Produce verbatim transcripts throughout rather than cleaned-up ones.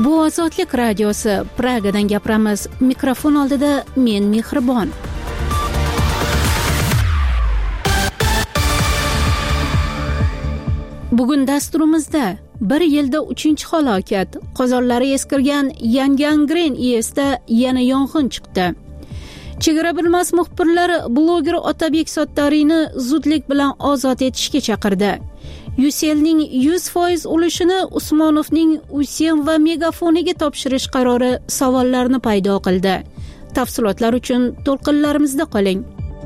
Bu Ozodlik radiosi. Pragadan gapiramiz. Mikrofon oldida men Mehribon. Bugun dasturimizda bir yilda uchinchi halokat. Qozonlari eskirgan Yangangren iyesida yana yong'in chiqdi. Chegara bilmas muxbirlar bloger Otabek Sottariyni zudlik bilan ozod etishga chaqirdi. Yuselning yuz foiz ulushini Usmonovning Usen va Megafoniga topshirish qarori savollarni paydo qildi. Tafsilotlar uchun to'lqinlarimizda qoling.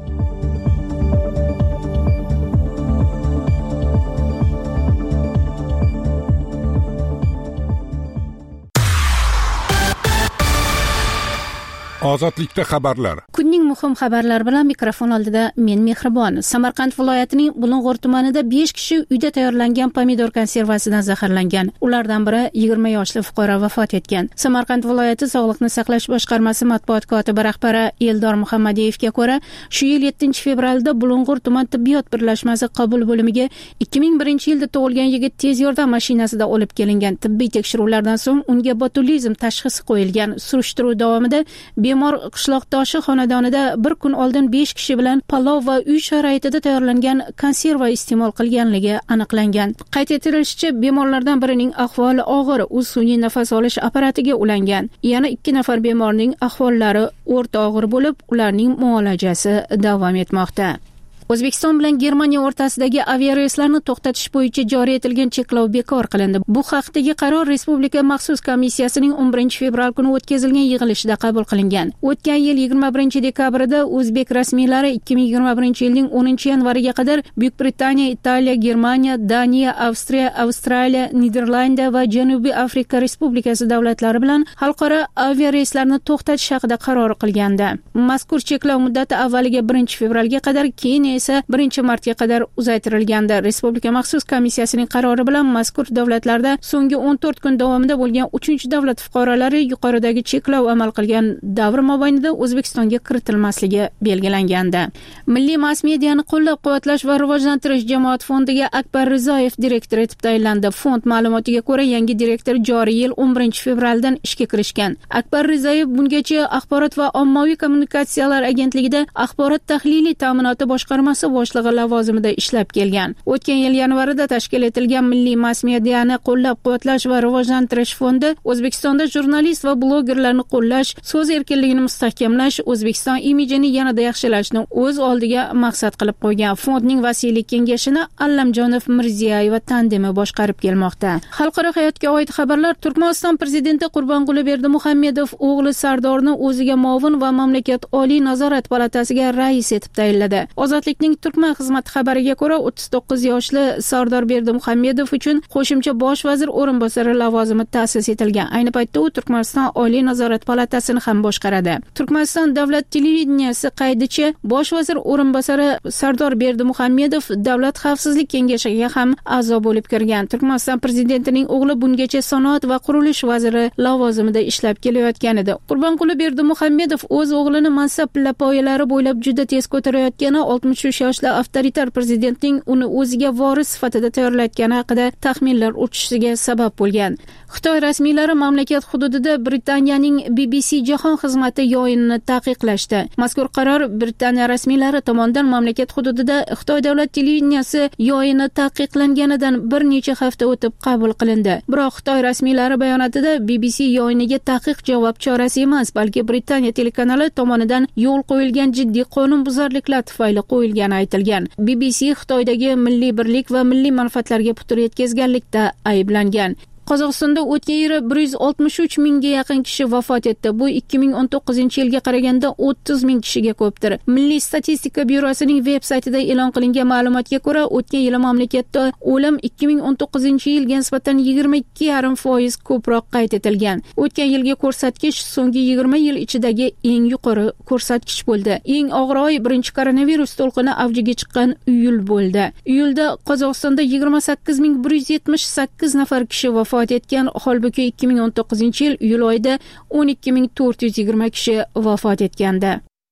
Ozodlikda xabarlar. Kunning muhim xabarlari bilan mikrofon oldida men Mehribon. Samarqand viloyatining Bulung'ur tumanida besh kishi uyda tayyorlangan pomidor konservasidan zaharlangan. Ulardan biri yigirma yoshli fuqaro vafot etgan. Samarqand viloyati Sog'liqni saqlash boshqarmasi matbuot kotibi rahbari Eldor Muhammadiyevga ko'ra, shu yil yettinchi fevralda Bulung'ur tuman tibbiyot birlashmasi qabul bo'limiga ikki ming birinchi yilda tug'ilgan yigit tez yordam mashinasida olib kelingan. Tibbiy tekshiruvlardan so'ng unga botulizm tashxisi qo'yilgan. Surishtiruv davomida bemor qishloqdoshi xonadonida bir kun oldin besh kishi bilan palov va uy sharoitida tayyorlangan konserva iste'mol qilganligi aniqlangan. Qayd etilishicha, bemorlardan birining ahvoli og'ir, u sun'iy nafas olish apparatiga ulangan. Yana ikki nafar bemorning ahvollari o'rta og'ir bo'lib, ularning muolajasi davom etmoqda. O'zbekiston bilan Germaniya o'rtasidagi aviareyslarni to'xtatish bo'yicha joriy etilgan cheklov bekor qilindi. Bu haqdagi qaror Respublika maxsus komissiyasining o'n birinchi fevral kuni o'tkazilgan yig'ilishida qabul qilingan. O'tgan yil yigirma birinchi dekabrda o'zbek rasmiylari ikki ming yigirma birinchi yilning o'ninchi yanvariga qadar Buyuk Britaniya, Italiya, Germaniya, Daniya, Avstriya, Avstraliya, Niderlandiya va Janubiy Afrika Respublikasi davlatlari bilan xalqaro aviareyslarni to'xtatish haqida qaror qilgandi. Mazkur cheklov muddati avvaliga birinchi fevralga qadar, keyin esa birinchi martga qadar uzaytirilgandi. Respublika maxsus komissiyasining qarori bilan mazkur davlatlarda so'nggi o'n to'rt kun davomida bo'lgan uchinchi davlat fuqarolari yuqoridagi cheklov amal qilgan davr mobaynida O'zbekistonga kiritilmasligi belgilangandi. Milliy mass mediani qo'llab-quvvatlash va rivojlantirish jamoat fondiga Akbar Rizoyev direktor etib tayinlandi. Fond ma'lumotiga ko'ra, yangi direktor joriy yil o'n birinchi fevraldan ishga kirishgan. Akbar Rizoyev bungacha axborot va ommaviy kommunikatsiyalar agentligida axborot tahliliy ta'minoti boshqarmasi boshlig'i lavozimida ishlab kelgan. O'tgan yil yanvarida tashkil etilgan Milliy mass mediani qo'llab-quvvatlash va rivojlantirish fondi O'zbekistonda jurnalist va blogerlarni qo'llash, so'z erkinligini mustahkamlash, O'zbekiston imijini yanada yaxshilashni o'z oldiga maqsad qilib qo'ygan. Fondning vasiylik kengashini Allamjonov Mirziyoyeva tandemi boshqarib kelmoqda. Xalqaro hayotga oid xabarlar. Turkmaniston prezidenti Qurbonquli Berdimuhamedov o'g'li Sardorni o'ziga muavin va mamlakat oliy nazorat palatasiga rais etib tayinladi. Ozodlikning Turkman xizmati xabariga ko'ra, o'ttiz to'qqiz yoshli Sardor Berdimuhamedov uchun qo'shimcha bosh vazir o'rinbosari lavozimi ta'sis etilgan. Ayni paytda u Turkmaniston oliy nazorat palatasini ham boshqaradi. Turkmaniston davlat televideniyasi qaydicha, bosh vazir o'rinbosari Sardor Berdimuhamedov davlat xavfsizlik kengashiga ham a'zo bo'lib kirgan. Turkmaniston prezidentining o'g'li bungacha sanoat va qurilish vaziri lavozimida ishlab kelayotgan edi. Qurbonquli Berdimuhamedov o'z o'g'lini mansab lapoyalari bo'ylab juda tez ko'tarayotgani, oltmish uch yoshli avtoritar prezidentning uni o'ziga voris sifatida tayyorlayotgani haqida taxminlar uchishiga sabab bo'lgan. Xitoy rasmiylari mamlakat hududida Britaniyaning B B C jahon xizmati yo'yinini taqiqlashdi. Mazkur qaror Britaniya rasmiylari tomonidan mamlakat hududida Xitoy davlat televideniyasi yo'yini taqiqlanganidan bir necha hafta o'tib qabul qilindi. Biroq Xitoy rasmiylari bayonotida B B C yo'yiniga taqiq javob chorasi emas, balki Britaniya telekanali tomonidan yo'l qo'yilgan jiddiy qonunbuzarliklar tufayli qo'yilgani aytilgan. B B C Xitoydagi milliy birlik va milliy manfaatlarga putur yetkazganlikda ayblangan. Qozog'istonda o'tgan yil bir yuz oltmish uch mingga yaqin kishi vafot etdi. Bu ikki ming o'n to'qqizinchi yilga qaraganda o'ttiz ming kishiga ko'pdir. Milliy statistika byurosining veb-saytida e'lon qilingan ma'lumotga ko'ra, o'tgan yil mamlakatda o'lim ikki ming o'n to'qqizinchi yilga nisbatan yigirma ikki yarim foiz ko'proq qayd etilgan. O'tgan yilgi ko'rsatkich so'nggi yigirma yil ichidagi eng yuqori ko'rsatkich bo'ldi. Eng og'ir oy birinchi koronavirus to'lqini avjiga chiqqan iyul bo'ldi. Iyulda Qozog'istonda yigirma sakkiz ming bir yuz yetmish sakkiz nafar kishi vafot etgan, holbuki ikki ming o'n to'qqizinchi yil iyul oyida o'n ikki ming to'rt yuz yigirma kishi vafot etgandi.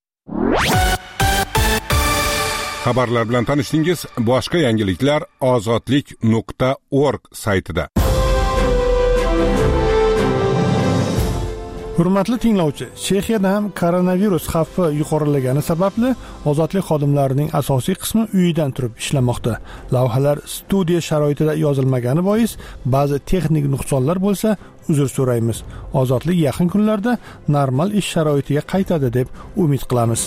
Xabarlar bilan tanishdingiz. Boshqa yangiliklar ozodlik nuqta org saytida. Hurmatli tinglovchi, Chexiyada ham koronavirus xavfi yuqorilagani sababli ozodlik xodimlarining asosiy qismi uyidan turib ishlamoqda. Lavhalar studiya sharoitida yozilmagani bois ba'zi texnik nuqsonlar bo'lsa, uzr so'raymiz. Ozodlik yaqin kunlarda normal ish sharoitiga qaytadi deb umid qilamiz.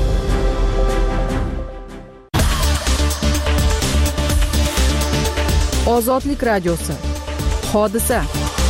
Ozodlik radiosi. Hodisa.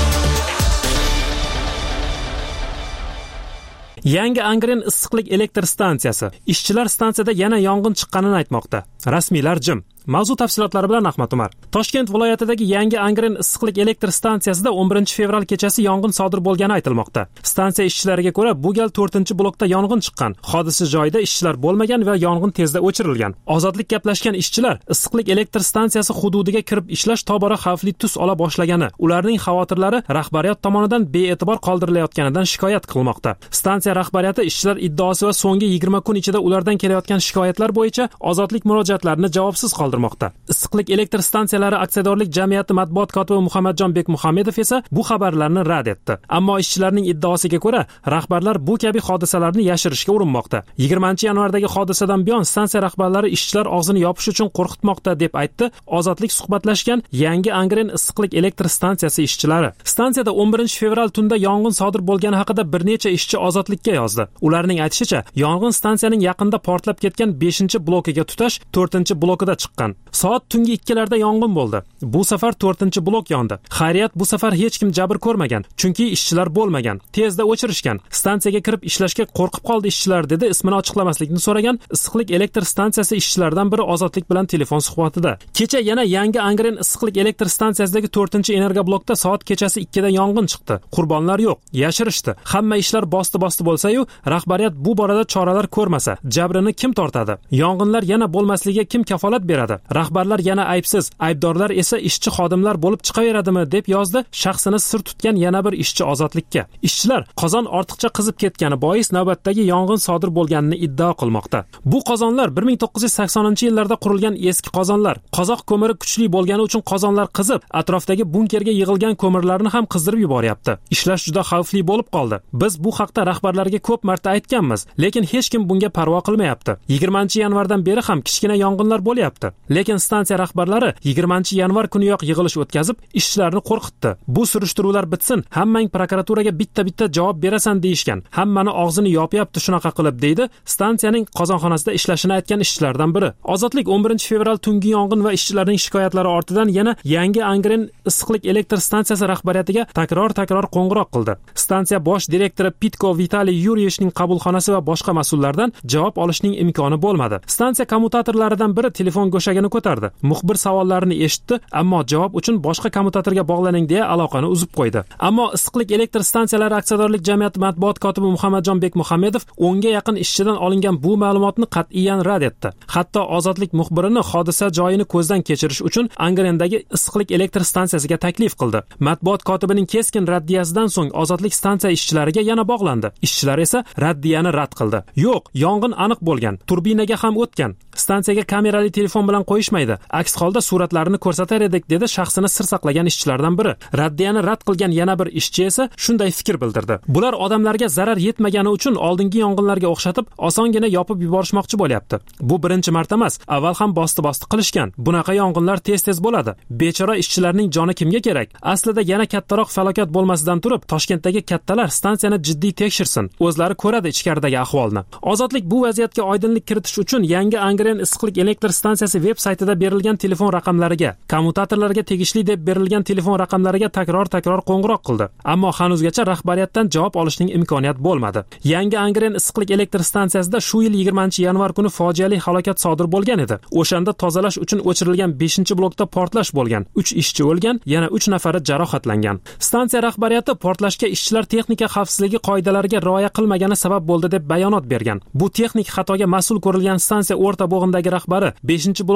Yangi Angren issiqlik elektr stansiyasi. Ishchilar stansiyada yana yong'in chiqqanini aytmoqda. Rasmiylar jim. Mavzu tafsilotlari bilan Ahmad Umar. Toshkent viloyatidagi yangi Angren issiqlik elektr stansiyasida o'n birinchi fevral kechasi yong'in sodir bo'lgani aytilmoqda. Stansiya ishchilariga ko'ra, bu gal to'rtinchi blokda yong'in chiqqan. Hodisa joyida ishchilar bo'lmagan va yong'in tezda o'chirilgan. Ozodlik gaplashgan ishchilar issiqlik elektr stansiyasi hududiga kirib ishlash tobora xavfli tus ola boshlagani, ularning xavotirlari rahbariyat tomonidan bee'tibor qoldirilayotganidan shikoyat qilmoqda. Stansiya rahbariyati ishchilar iddaosi va so'nggi yigirma kun ichida ulardan kelayotgan shikoyatlar bo'yicha ozodlik murojaatlarini javobsiz qoldirmoqda. Issiqlik elektr stansiyalari aksiyadorlik jamiyati matbuot kotibi Muhammadjon Bekmuhammedov esa bu xabarlarni rad etdi. Ammo ishchilarning iddaosiga ko'ra, rahbarlar bu kabi hodisalarni yashirishga urinmoqda. yigirmanchi yanvardagi hodisadan buyon stansiya rahbarlari ishchilar og'zini yopish uchun qo'rqitmoqda deb aytdi Ozodlik suhbatlashgan yangi Angren issiqlik elektr stansiyasi ishchilari. Stansiyada o'n birinchi fevral tunda yong'in sodir bo'lgani haqida bir necha ishchi Ozodlikka yozdi. Ularning aytishicha, yong'in stansiyaning yaqinida portlab ketgan beshinchi blokiga tutash to'rtinchi blokida chiqqan. Soat tungi ikkilarda yong'in bo'ldi. Bu safar to'rtinchi blok yondi. Xayriyat, bu safar hech kim jabr ko'rmagan, chunki ishchilar bo'lmagan. Tezda o'chirishgan. Stansiyaga kirib ishlashga qo'rqib qoldi ishchilar, dedi ismini ochiqlamaslikni so'ragan issiqlik elektr stansiyasi ishchilaridan biri Ozodlik bilan telefon suhbatida. Kecha yana yangi Angren issiqlik elektr stansiyasidagi to'rtinchi energoblokda soat kechasi ikkida yong'in chiqdi. Qurbonlar yo'q, yashirishdi. Hamma ishlar bosti-bosti bo'lsa-yu, rahbariyat bu borada choralar ko'rmasa, jabrini kim tortadi? Yong'inlar yana bo'lmasligiga kim kafolat beradi? Rahbarlar yana aybsiz, aybdorlar esa ishchi xodimlar bo'lib chiqaveradimi, deb yozdi shaxsini sir tutgan yana bir ishchi Ozodlikka. Ishchilar qozon ortiqcha qizib ketgani bois navbatdagi yong'in sodir bo'lganini iddao qilmoqda. Bu qozonlar bir ming to'qqiz yuz saksoninchi yillarda qurilgan eski qozonlar. Qozoq ko'miri kuchli bo'lgani uchun qozonlar qizib, atrofdagi bunkerga yig'ilgan ko'mirlarni ham qizdirib yuboryapti. Ishlash juda xavfli bo'lib qoldi. Biz bu haqda rahbarlarga ko'p marta aytganmiz, lekin hech kim bunga parvo qilmayapti. yigirmanchi yanvardan beri ham kichkina yong'inlar bo'lyapti. Lekin stansiya rahbarlari yigirmanchi yanvar kuniyoq yig'ilish o'tkazib, ishchilarni qo'rqitdi. Bu surishtiruvlar bitsin, hammang prokuraturaga bitta-bitta javob berasan deyishgan. Hammani og'zini yopyapti shunaqa qilib, deydi stansiyaning qozonxonasida ishlashini aytgan ishchilardan biri. Ozodlik o'n birinchi fevral tungi yong'in va ishchilarning shikoyatlari ortidan yana yangi Angren issiqlik elektr stansiyasi rahbariyatiga takror-takror qo'ng'iroq qildi. Stansiya bosh direktori Pitko Vitaliy Yuriyevning qabulxonasi va boshqa mas'ullardan javob olishning imkoni bo'lmadi. Stansiya kommutatorlaridan biri telefon go'shagini ko'tardi. Muxbir savollarini eshitdi, ammo javob uchun boshqa kommutatorga bog'laning deya aloqani uzib qo'ydi. Ammo issiqlik elektr stansiyalari aksiyadorlik jamiyati matbuot kotibi Muhammadjon Bekmuhammedov o'nga yaqin ishchidan olingan bu ma'lumotni qat'iyan rad etdi. Hatto Ozodlik muxbirini hodisa joyini ko'zdan kechirish uchun Angrendagi issiqlik elektr stansiyasiga taklif qildi. Matbuot kotibining keskin raddiyasidan so'ng Ozodlik stansiya ishchilariga yana bog'landi. Ishchilar esa raddiyani rad qildi. Yo'q, yong'in aniq bo'lgan, turbinaga ham o'tgan. Stansiyaga kamerali telefon bilan qo'yishmaydi. Aks holda suratlarini ko'rsatar edik, dedi shaxsini sir saqlagan ishchilardan biri. Raddiyani rad qilgan yana bir ishchi esa shunday fikr bildirdi. Bular odamlarga zarar yetmagani uchun oldingi yong'inlarga o'xshatib osongina yopib yuborishmoqchi bo'lyapti. Bu birinchi marta emas, avval ham bosti-bosti qilishgan. Bunaqa yong'inlar tez-tez bo'ladi. Bechora ishchilarning joni kimga kerak? Aslida yana kattaroq falokat bo'lmasidan turib, Toshkentdagi kattalar stansiyani jiddiy tekshirsin. O'zlari ko'radi ichkaridagi ahvolni. Ozodlik bu vaziyatga oydinlik kiritish uchun yangi Angren issiqlik elektr stansiyasi veb-saytida berilgan telefon raqamlariga, kommutatorlarga tegishli deb berilgan telefon raqamlariga takror-takror qo'ng'iroq qildi. Ammo hanuzgacha rahbariyatdan javob olishning imkoniyat bo'lmadi. Yangi Angren issiqlik elektr stansiyasida shu yil yigirmanchi yanvar kuni fojiali halokat sodir bo'lgan edi. O'shanda tozalash uchun o'chirilgan beshinchi blokda portlash bo'lgan. uch ishchi o'lgan, yana uch nafari jarohatlangan. Stansiya rahbariyati portlashga ishchilar texnika xavfsizligi qoidalariga rioya qilmagani sabab bo'ldi deb bayonot bergan. Bu texnik xatoga mas'ul ko'rilgan stansiya o'rta bo'g'indagi rahbari beshinchi blok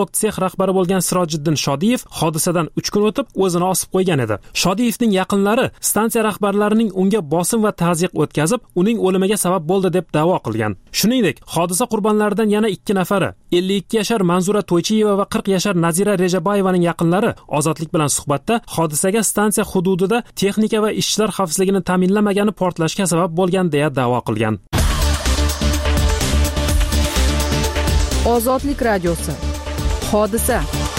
zavod sex rahbari bo'lgan Sirojiddin Shodiyev hodisadan uch kun o'tib o'zini osib qo'ygan edi. Shodiyevning yaqinlari stansiya rahbarlarining unga bosim va ta'ziq o'tkazib, uning o'limiga sabab bo'ldi deb da'vo qilgan. Shuningdek, hodisa qurbonlaridan yana ikki nafari, ellik ikki yashar Manzura To'ychiyeva va qirq yashar Nazira Rejabayevaning yaqinlari Ozodlik bilan suhbatda hodisaga stansiya hududida texnika va ishchilar xavfsizligini ta'minlamagani portlashga sabab bo'lgan deya da'vo qilgan. Ozodlik radiosi. Hodisa.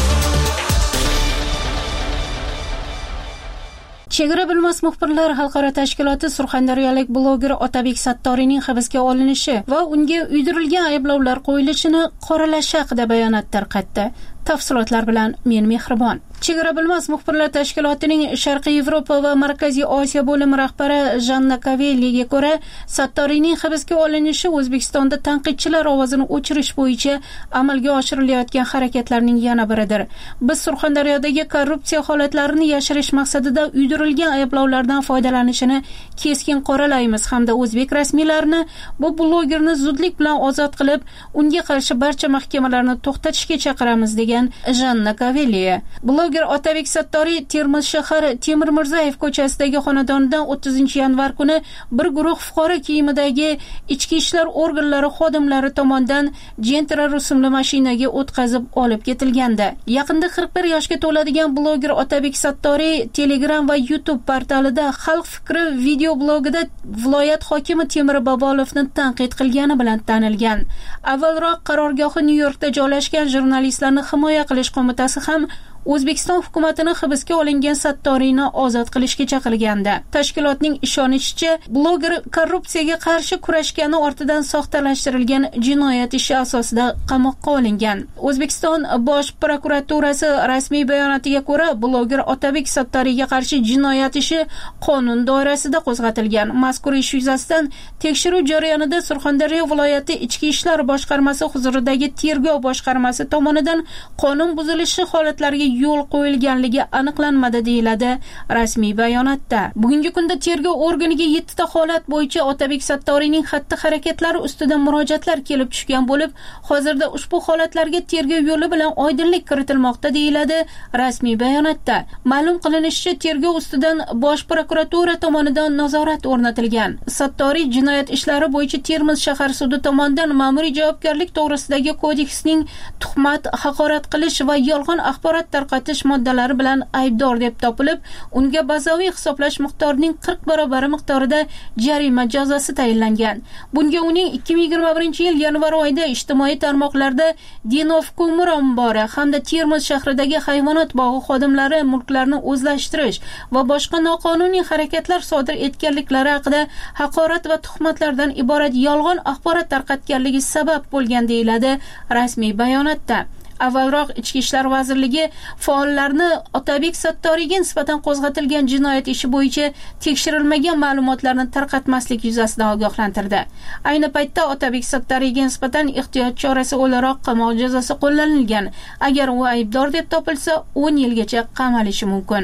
Chegara bilmas muxbirlar xalqaro tashkiloti surxondaryolik bloger Otabek Sattoriyning hibsga olinishi va unga uydirilgan ayblovlar qo'yilishini qoralashi haqida bayonot tarqatdi. Tafsilotlar bilan men Mehribon. Chegara bilmas muxbirlar tashkilotining Sharqiy Yevropa va Markaziy Osiyo bo'limi rahbari Janna Kavelliga ko'ra, Sattoriyning hibsga olinishi O'zbekistonda tanqidchilar ovozini o'chirish bo'yicha amalga oshirilayotgan harakatlarning yana biridir. Biz Surxondaryodagi korrupsiya holatlarini yashirish maqsadida uydirilgan ayblovlardan foydalanishini keskin qoralaymiz hamda o'zbek rasmiylarini bu blogerni zudlik bilan ozod qilib, unga qarshi barcha mahkamalarni to'xtatishga chaqiramiz degan Janna Kavelliya. Bloger Otabek Sattoriy Termiz shahri Temir Mirzayev ko'chasidagi xonadonidan o'ttizinchi yanvar kuni bir guruh fuqaro kiyimidagi ichki ishlar organlari xodimlari tomonidan Gentra rusumli mashinaga o'tkazib olib ketilganda, yaqinda qirq bir yoshga to'ladigan bloger Otabek Sattoriy Telegram va YouTube portalida Xalq fikri video blogida viloyat hokimi Temir Bobolovni tanqid qilgani bilan tanilgan. Avvalroq qarorgohi Nyu-Yorkda joylashgan jurnalistlarni himoya qilish qo'mitasi ham O'zbekiston hukumatini hibsga olingan Sattoriyni ozod qilishga chaqirganda, tashkilotning ishonishicha, bloger korrupsiyaga qarshi kurashgani ortidan soxtalashtirilgan jinoyat ishi asosida qamoqqa olingan. O'zbekiston Bosh prokuraturasi rasmiy bayonotiga ko'ra, bloger Otabek Sattoriyga qarshi jinoyat ishi qonun doirasida qo'zg'atilgan. Mazkur ish yuzasidan tekshiruv jarayonida Surxondaryo viloyati Ichki ishlar boshqarmasi huzuridagi tergov boshqarmasi tomonidan qonun buzilishi holatlariga yo'l qo'yilganligi aniqlanmadi deyiladi rasmiy bayonotda. Bugungi kunda tergov organiga yetti ta holat bo'yicha Otabek Sattoriyning xatti-harakatlari ustidan murojaatlar kelib tushgan bo'lib, hozirda ushbu holatlarga tergov yo'li bilan oydinlik kiritilmoqda deyiladi rasmiy bayonotda. Ma'lum qilinishicha, tergov ustidan Bosh prokuratura tomonidan nazorat o'rnatilgan. Sattoriy jinoyat ishlari bo'yicha Termiz shahar sudi tomonidan ma'muriy javobgarlik to'g'risidagi kodeksning tuhmat, haqorat qilish va yolg'on axborot tarqatish moddalari bilan aybdor deb topilib, unga bazaviy hisoblash miqdorining qirq barobar miqdorida jarima jazosi tayinlangan. Bunga uning ikki ming yigirma birinchi yil yanvar oyida ijtimoiy tarmoqlarda Dinov ko'mir ombori hamda Termiz shahridagi hayvonot bog'i xodimlari mulklarni o'zlashtirish va boshqa noqonuniy harakatlar sodir etganliklari haqida haqorat va tuhmatlardan iborat yolg'on axborot tarqatganligi sabab bo'lgan deyiladi rasmiy bayonotda. Avvalroq Ichki ishlar vazirligi faollarni Otabek Sattoriyga nisbatan qo'zg'atilgan jinoyat ishi bo'yicha tekshirilmagan ma'lumotlarni tarqatmaslik yuzasidan ogohlantirdi. Ayni paytda Otabek Sattoriyga nisbatan ehtiyot chorasi o'laroq qamoq jazosi qo'llanilgan. Agar u aybdor deb topilsa, o'n yilgacha qamalishi mumkin.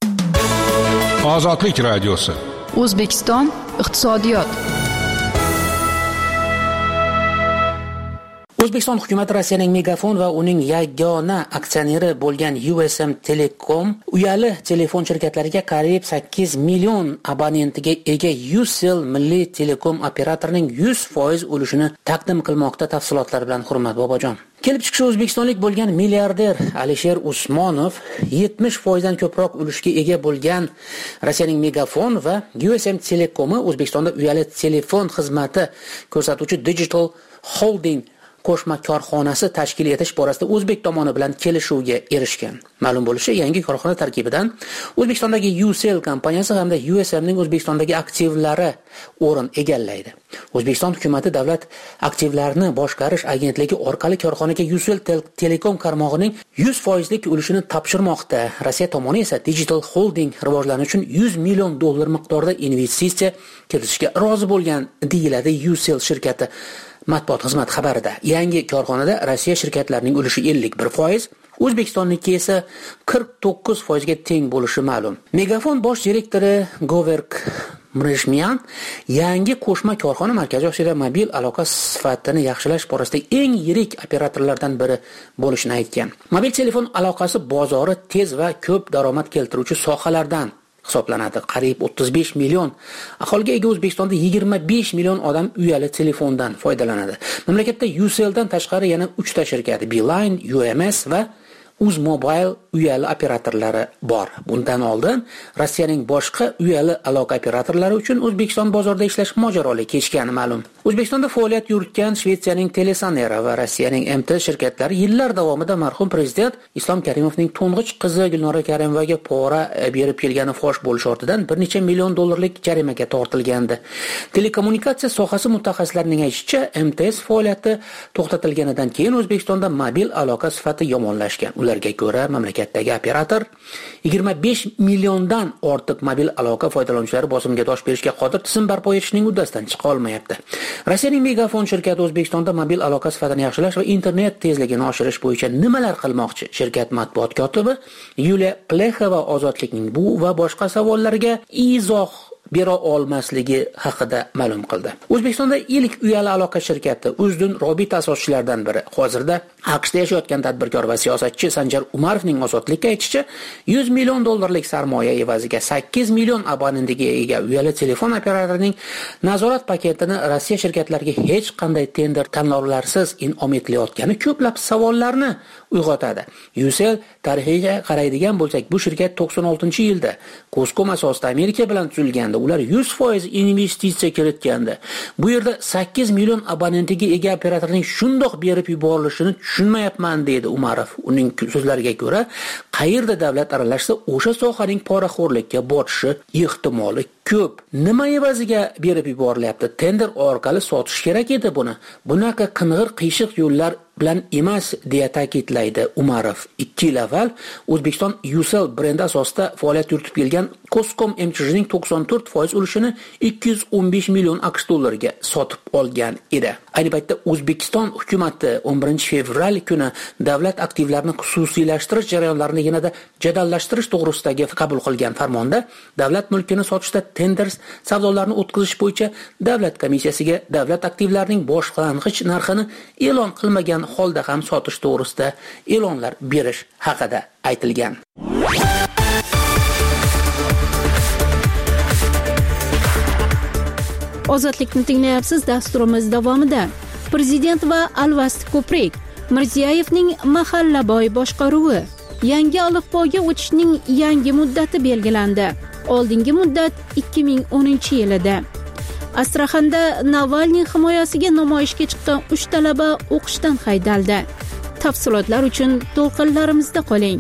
Ozodlik radiosi. O'zbekiston iqtisodiyot. O'zbekiston hukumati Rossiyaning Megafon va uning yagona aksioneri bo'lgan U S M Telecom uyali telefon shirkatlariga qariyb sakkiz million abonentiga ega Ucell milliy telekom operatorining yuz foiz ulushini taqdim qilmoqda. Tafsilotlar bilan Hurmat Bobojon. Kelib chiqishi o'zbekistonlik bo'lgan milliarder Alisher Usmonov yetmish foizdan ko'proq ulushga ega bo'lgan Rossiyaning Megafon va U S M Telekomi O'zbekistonda uyali telefon xizmati ko'rsatuvchi Digital Holding qo'shma korxonasi tashkil etish borasida o'zbek tomoni bilan kelishuvga erishgan. Ma'lum bo'lishicha, yangi korxona tarkibidan O'zbekistondagi Ucell kompaniyasi hamda U S M ning O'zbekistondagi aktivlari o'rin egallaydi. O'zbekiston hukumatı davlat aktivlarini boshqarish agentligi orqali korxonaga Ucell Telekom tarmog'ining yuz foizlik ulushini topshirmoqda. Rossiya tomoni esa Digital Holding rivojlanishi uchun yuz million dollar miqdorida investitsiya kiritishga rozi bo'lgan deyiladi Ucell shirkati matbuot xizmati xabarida. Yangi korxonada Rossiya shirkatlarining ulushi ellik bir foiz, O'zbekistonniki esa qirq to'qqiz foizga teng bo'lishi ma'lum. Megafon bosh direktori Goverk Mrishmyan yangi qo'shma korxona Markaziy Osiyoda mobil aloqa sifatini yaxshilash borasidagi eng yirik operatorlardan biri bo'lishini aytgan. Mobil telefon aloqasi bozori tez va ko'p daromad keltiruvchi sohalardan hisoblanadi. Qariyb o'ttiz besh million aholiga ega O'zbekistonda yigirma besh million odam uyali telefondan foydalanadi. Mamlakatda Ucelldan tashqari yana uchta shirkat Beeline, U M S va Uzmobile uyali operatorlari bor. Bundan oldin Rossiyaning boshqa uyali aloqa operatorlari uchun O'zbekiston bozorida ishlash mojaroli kechgani ma'lum. O'zbekistonda faoliyat yuritgan Shvetsiyaning Telesanera va Rossiyaning M T shirkatlari yillar davomida marhum prezident Islom Karimovning to'ng'ich qizi Gulnora Karimovaga pora berib kelgani fosh bo'lish ortidan bir necha million dollarlik jarimaga tortilgandi. Telekommunikatsiya sohasi mutaxassislarining aytishicha, M T S faoliyati to'xtatilganidan keyin O'zbekistonda mobil aloqa sifati yomonlashgan. Ularga ko'ra, mamlakatdagi operator yigirma besh milliondan ortiq mobil aloqa foydalanuvchilari bosimga dosh berishga qodir tizim barpo etishning uddasidan chiqa olmayapti. Rossiyaning Megafon shirkati O'zbekistonda mobil aloqa sifatini yaxshilash va internet tezligini oshirish bo'yicha nimalar qilmoqchi? Shirkat matbuot kotibi Yuliya Plexova Ozodlikning bu va boshqa savollariga izoh bera olmasligi haqida ma'lum qildi. O'zbekistonda ilk uyali aloqa shirkati Uzdun Robit asoschilaridan biri. Hozirda AQShda yashayotgan tadbirkor va siyosatchi Sanjar Umarovning Ozodlikka aytishicha, yuz million dollarlik sarmoya evaziga sakkiz million abonentiga ega uyali telefon operatorining nazorat paketini Rossiya shirkatlariga hech qanday tender tanlovlarsiz in'om etilayotgani ko'plab savollarni uyg'otadi. Ucell tarixiga qaraydigan bo'lsak, bu shirkat to'qson oltinchi yilda Coscom asosida Amerika bilan tuzilgan. Ular yuz foiz investitsiya kiritgandi. Bu yerda sakkiz million abonentiga ega operatorning shundoq berib yuborilishini tushunmayapman deydi Umarov. Uning so'zlariga ko'ra, qayerda davlat aralashsa, o'sha sohaning poraxo'rlikka botishi ehtimoli ko'p. Nima evaziga berib yuborilyapti? Tender orqali sotish kerak edi buni. Bunaqa qing'ir qiyshiq yo'llar bilan emas, deya ta'kidlaydi Umarov. ikki yil avval O'zbekiston Ucell brendi asosida faoliyat yuritib kelgan Coscom M Ch Jning to'qson to'rt foiz ulushini ikki yuz o'n besh million AQSh dollariga sotib olgan edi. Ayni paytda O'zbekiston hukumati o'n birinchi fevral kuni davlat aktivlarini xususiylashtirish jarayonlarini yanada jadallashtirish to'g'risidagi qabul qilgan farmonda davlat mulkini sotishda tender savdolarni o'tkazish bo'yicha davlat komissiyasiga davlat aktivlarining boshlang'ich narxini e'lon qilmagan holda ham sotish to'g'risida e'lonlar berish haqida aytilgan. Ozodlikni tinglayapsiz. Dasturimiz davomida Prezident va Alvasti ko'prik, Mirziyoyevning mahallaboy boshqaruvi, yangi alifboga o'tishning yangi muddati belgilandi. Oldingi muddat ikki ming o'ninchi yilida. Astraxanda Navalniy himoyasiga namoyishga chiqqan uch talaba o'qishdan haydaldi. Tafsilotlar uchun to'lqinlarimizda qoling.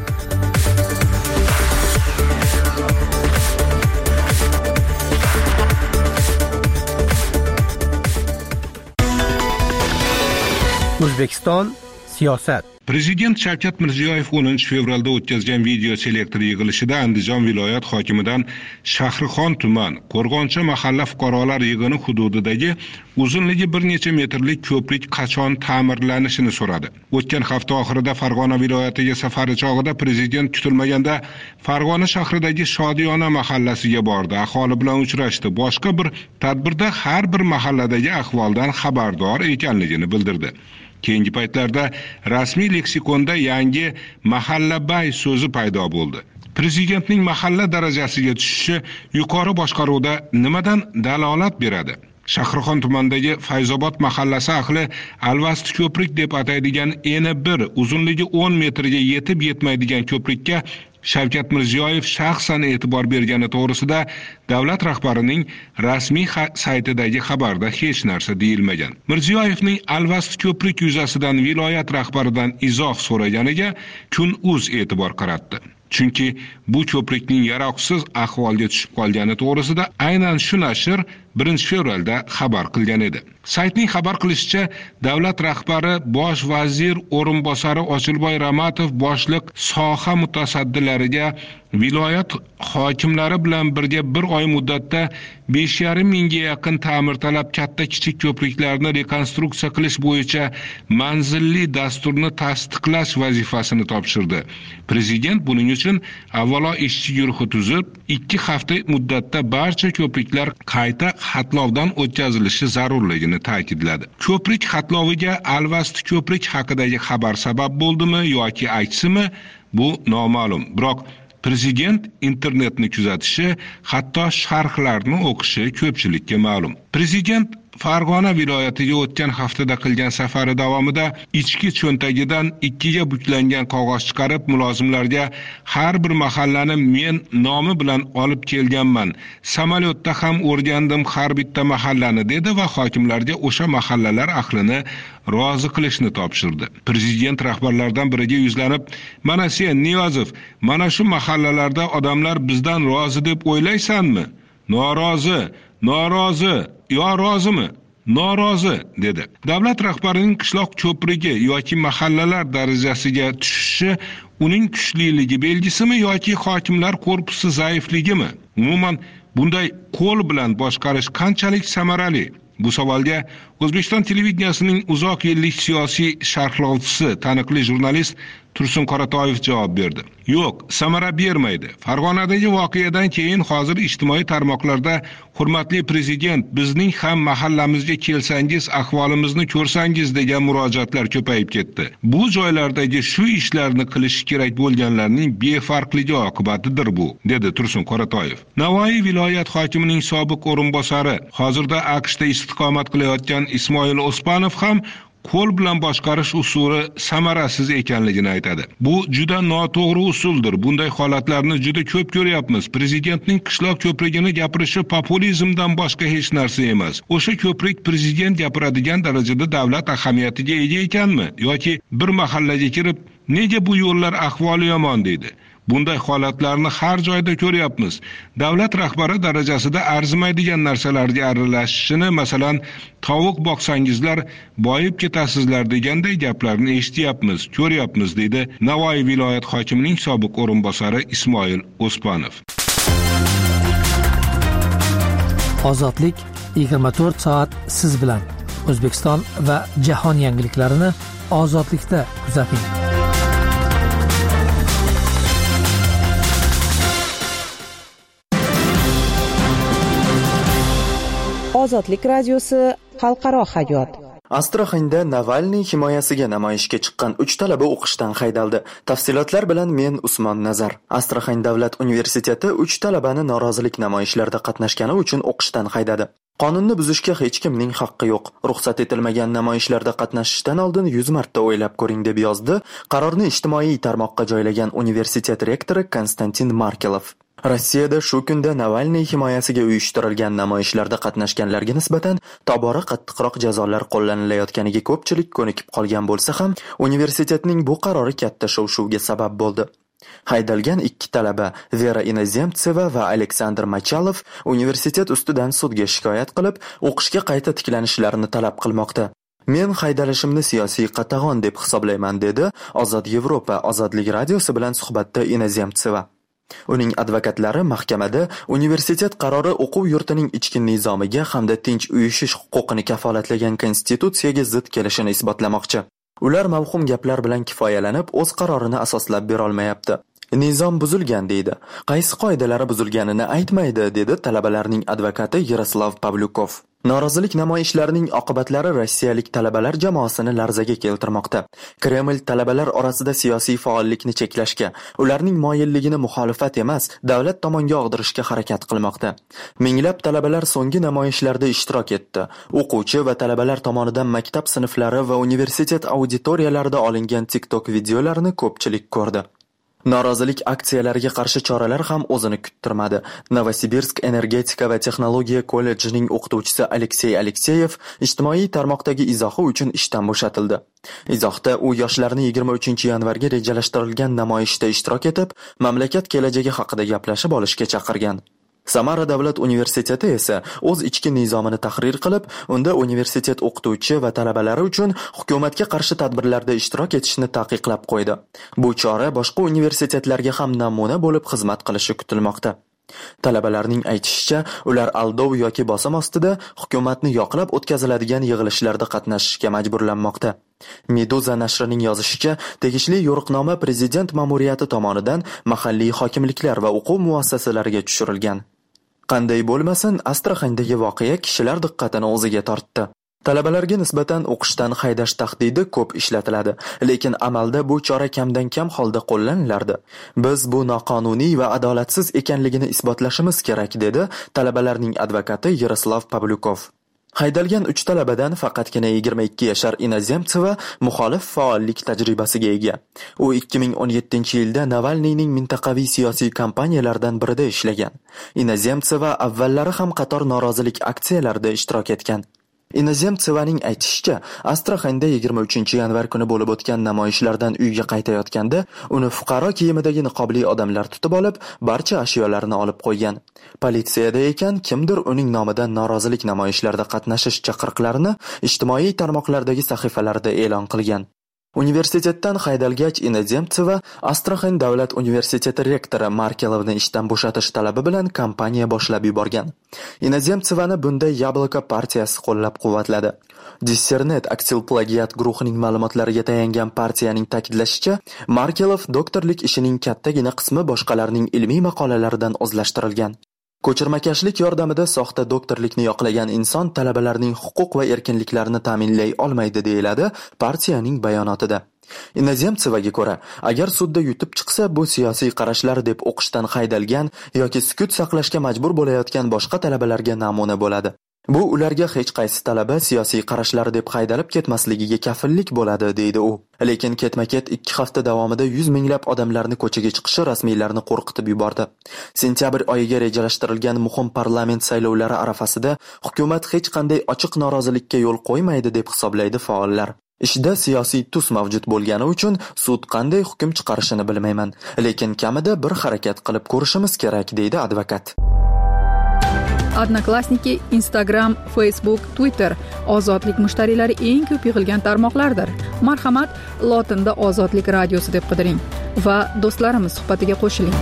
O'zbekiston siyosat. Prezident Shavkat Mirziyoyev o'ninchi fevralda o'tkazgan video selektor yig'ilishida Andijon viloyat hokimidan Shahrixon tuman Qo'rg'oncha mahalla fuqarolar yig'ini hududidagi uzunligi bir necha metrlik ko'prik qachon ta'mirlanishini so'radi. O'tgan hafta oxirida Farg'ona viloyatiga safari chog'ida prezident kutilmaganda Farg'ona shahridagi Shodiyona mahallasiga bordi, aholi bilan uchrashdi. Boshqa bir tadbirda har bir mahalladagi ahvoldan xabardor ekanligini bildirdi. Keyingi paytlarda rasmiy leksikonda yangi mahallabay so'zi paydo bo'ldi. Prezidentning mahalla darajasiga tushishi yuqori boshqaruvda nimadan dalolat beradi? Shahrixon tumanidagi Fayzobod mahallasi ahli Alvasti ko'prik deb ataydigan eni bir uzunligi o'n metrga yetib yetmaydigan ko'prikka Shavkat Mirziyoyev shaxsan e'tibor bergani to'g'risida davlat rahbarining rasmiy saytidagi xabarda hech narsa deyilmagan. Mirziyoyevning Alvasti ko'prik yuzasidan viloyat rahbaridan izoh so'raganiga Kun.uz e'tibor qaratdi. Chunki bu ko'prikning yaroqsiz ahvolga tushib qolgani to'g'risida aynan shu nashr birinchi fevralda xabar qilgan edi. Saytning xabar qilishicha, davlat rahbari bosh vazir o'rinbosari Ochilboy Ramatov boshliq soha mutasaddilariga viloyat hokimlari bilan birga bir oy muddatda besh yarim mingga yaqin ta'mirtalab katta kichik ko'priklarni rekonstruksiya qilish bo'yicha manzilli dasturni tasdiqlash vazifasini topshirdi. Prezident buning uchun avvalo ishchi guruhi tuzib, ikki hafta muddatda barcha ko'priklar qayta xatlovdan o'tkazilishi zarurligini ta'kidladi. Ko'prik xatloviga alvasti ko'prik haqidagi xabar sabab bo'ldimi yoki aksimi, bu noma'lum. Biroq Prezident internetni kuzatishi, hatto sharhlarni o'qishi ko'pchilikka ma'lum. Prezident Farg'ona viloyatiga o'tgan haftada qilgan safari davomida ichki cho'ntagidan ikkiga buklangan qog'oz chiqarib, mulozimlarga har bir mahallani men nomi bilan olib kelganman. Samolyotda ham o'rgandim har bitta mahallani dedi va hokimlarga o'sha mahallalar ahlini rozi qilishni topshirdi. Prezident rahbarlardan biriga yuzlanib, "Mana sen Niyozov, mana shu mahallalarda odamlar bizdan rozi deb o'ylaysanmi? Norozi, norozi, yo rozimi? Norozi" dedi. Davlat rahbarining qishloq ko'prigi yoki mahallalar darajasiga tushishi uning kuchliligi belgisimi yoki hokimlar korpusi zaifligimi? Umuman bunday qo'l bilan boshqarish qanchalik samarali? Bu savolga O'zbekiston televideniyasining uzoq yillik siyosiy sharhlovchisi, taniqli jurnalist Tursun Qoratoyev javob berdi. Yo'q, samara bermaydi. Farg'onadagi voqeadan keyin hozir ijtimoiy tarmoqlarda "Hurmatli prezident, bizning ham mahallamizga kelsangiz, ahvolimizni ko'rsangiz" degan murojaatlar ko'payib ketdi. Bu joylardagi shu ishlarni qilish kerak bo'lganlarning befarqligi oqibatidir bu, dedi Tursun Qoratoyev. Navoiy viloyat hokimining sobiq o'rinbosari, hozirda AQShda istiqomat qilayotgan Ismoil Ospanov ham qo'l bilan boshqarish usuli samarasiz ekanligini aytadi. Bu juda noto'g'ri usuldir. Bunday holatlarni juda ko'p ko'ryapmiz. Prezidentning qishloq ko'prigini gapirishi populizmdan boshqa hech narsa emas. O'sha ko'prik prezident gapiradigan darajada davlat ahamiyatiga ega ekanmi yoki bir mahallaga kirib, "Nega bu yo'llar ahvoli yomon" deydi. Bunday holatlarni har joyda ko'ryapmiz. Davlat rahbari darajasida arzimaydigan narsalarga aralashishini, masalan, tovuq boqsangizlar boyib ketasizlar deganday gaplarni eshityapmiz, ko'ryapmiz, deydi Navoiy viloyat hokimining sobiq o'rinbosari Ismoil Ospanov. Ozodlik yigirma to'rt soat siz bilan. O'zbekiston va jahon yangiliklarini Ozodlikda kuzating. Ozodlik radiosi xalqaro hayot. Astraxanda Navalniy himoyasiga namoyishga chiqqan uch talaba o'qishdan haydaldi. Tafsilotlar bilan men Usmon Nazar. Astraxan davlat universiteti uch talabani norozilik namoyishlarida qatnashgani uchun o'qishdan haydadi. Qonunni buzishga hech kimning haqqi yo'q. Ruxsat etilmagan namoyishlarda qatnashishdan oldin yuz marta o'ylab ko'ring deb yozdi qarorni ijtimoiy tarmoqqa joylagan universitet rektori Konstantin Markelov. Rossiyada shu kunda Navalniy himoyasiga uyushtirilgan namoyishlarda qatnashganlarga nisbatan tobora qattiqroq jazolar qo'llanilayotganiga ko'pchilik ko'nikib qolgan bo'lsa ham, universitetning bu qarori katta shov-shuvga sabab bo'ldi. Haydalgan ikki talaba, Vera Inozemtseva va Aleksandr Machalov, universitet ustidan sudga shikoyat qilib, o'qishga qayta tiklanishlarini talab qilmoqda. Men haydalishimni siyosiy qatag'on deb hisoblayman, dedi Ozod Yevropa Ozodlik radiosi bilan suhbatda Inozemtseva. Uning advokatlari mahkamada universitet qarori o'quv yurtining ichki nizomiga hamda tinch uyushish huquqini kafolatlagan konstitutsiyaga zid kelishini isbotlamoqchi. Ular mavhum gaplar bilan kifoyalanib, o'z qarorini asoslab bera olmayapti. Nizom buzilgan deydi. Qaysi qoidalari buzilganini aytmaydi, dedi talabalarning advokati Yaroslav Pavlyukov. Norozilik namoyishlarining oqibatlari rossiyalik talabalar jamoasini larzaga keltirmoqda. Kreml talabalar orasida siyosiy faollikni cheklashga, ularning moyilligini muxolifat emas, davlat tomonga og'dirishga harakat qilmoqda. Minglab talabalar so'nggi namoyishlarda ishtirok etdi. O'quvchi va talabalar tomonidan maktab sinflari va universitet auditoriyalarida olingan TikTok videolarini ko'pchilik ko'rdi. Norozilik aksiyalariga qarshi choralar ham o'zini kuttirmadi. Novosibirsk energetika va texnologiya kollejining o'qituvchisi Aleksey Alekseyev ijtimoiy tarmoqdagi izohi uchun ishdan bo'shatildi. Izohda u yoshlarni yigirma uchinchi yanvarga rejalashtirilgan namoyishda ishtirok etib, mamlakat kelajagi haqida gaplashib olishga chaqirgan. Samara davlat universiteti esa o'z ichki nizomini tahrir qilib, unda universitet o'qituvchi va talabalari uchun hukumatga qarshi tadbirlarda ishtirok etishni taqiqlab qo'ydi. Bu chora boshqa universitetlarga ham namuna bo'lib xizmat qilishi kutilmoqda. Talabalarning aytishicha, ular aldov yoki bosim ostida hukumatni yoqlab o'tkaziladigan yig'ilishlarda qatnashishga majburlanmoqda. Meduza nashrining yozishicha, tegishli yo'riqnoma prezident ma'muriyati tomonidan mahalliy hokimliklar va o'quv muassasalariga tushirilgan. Qanday bo'lmasin, Astraxandagi voqea kishilar diqqatini o'ziga tortdi. Talabalarga nisbatan o'qishdan haydash tahdidi ko'p ishlatiladi, lekin amalda bu chora kamdan kam holda qo'llanilardi. Biz bu noqonuniy va adolatsiz ekanligini isbotlashimiz kerak, dedi talabalarning advokati Yaroslav Pavlyukov. Haydalgan uch talabadan faqatgina yigirma ikki yashar Inozemtseva muxolif faollik tajribasiga ega. U ikki ming o'n yettinchi yilda Navalniyning mintaqaviy siyosiy kampaniyalaridan birida ishlagan. Inozemtseva avvallari ham qator norozilik aksiyalarida ishtirok etgan. Inozemtsevaning aytishicha, Astraxanda yigirma uchinchi yanvar kuni bo'lib o'tgan namoyishlardan uyga qaytayotganda uni fuqaro kiyimidagi niqobli odamlar tutib olib, barcha ashyolarini olib qo'ygan. Politsiyada ekan kimdir uning nomidan norozilik namoyishlarida qatnashish chaqiriqlarini ijtimoiy tarmoqlardagi sahifalarida e'lon qilgan. Universitetdan haydalgach Inozemtseva Astraxan davlat universiteti rektori Markelovni ishdan bo'shatish talabi bilan kampaniya boshlab yuborgan. Inozemtsevani bunda Yabloko partiyasi qo'llab-quvvatladi. Dissernet aksil plagiat guruhining ma'lumotlariga tayangan partiyaning ta'kidlashicha, Markelov doktorlik ishining kattagina qismi boshqalarning ilmiy maqolalaridan o'zlashtirilgan. Ko'chirmakashlik yordamida soxta doktorlikni yoqlagan inson talabalarning huquq va erkinliklarini ta'minlay olmaydi, deyiladi partiyaning bayonotida. Inozemtsevaga ko'ra, agar sudda yutib chiqsa, bu siyosiy qarashlar deb o'qishdan haydalgan yoki sukut saqlashga majbur bo'layotgan boshqa talabalarga namuna bo'ladi. Bu ularga hech qaysi talaba siyosiy qarashlari deb haydalib ketmasligiga kafillik bo'ladi, deydi u. Lekin ketma-ket ikki hafta davomida yuz minglab odamlarni ko'chaga chiqishi rasmiylarni qo'rqitib yubordi. Sentyabr oyiga rejalashtirilgan muhim parlament saylovlari arafasida hukumat hech qanday ochiq norozilikka yo'l qo'ymaydi deb hisoblaydi faollar. Ishda siyosiy tus mavjud bo'lgani uchun sud qanday hukm chiqarishini bilmayman, lekin kamida bir harakat qilib ko'rishimiz kerak, deydi advokat. Odnoklassniki, Instagram, Facebook, Twitter ozodlik mushtariylari eng ko'p yig'ilgan tarmoqlardir. Marhamat, lotinda Ozodlik radiosi deb qidiring va do'stlarimiz suhbatiga qo'shiling.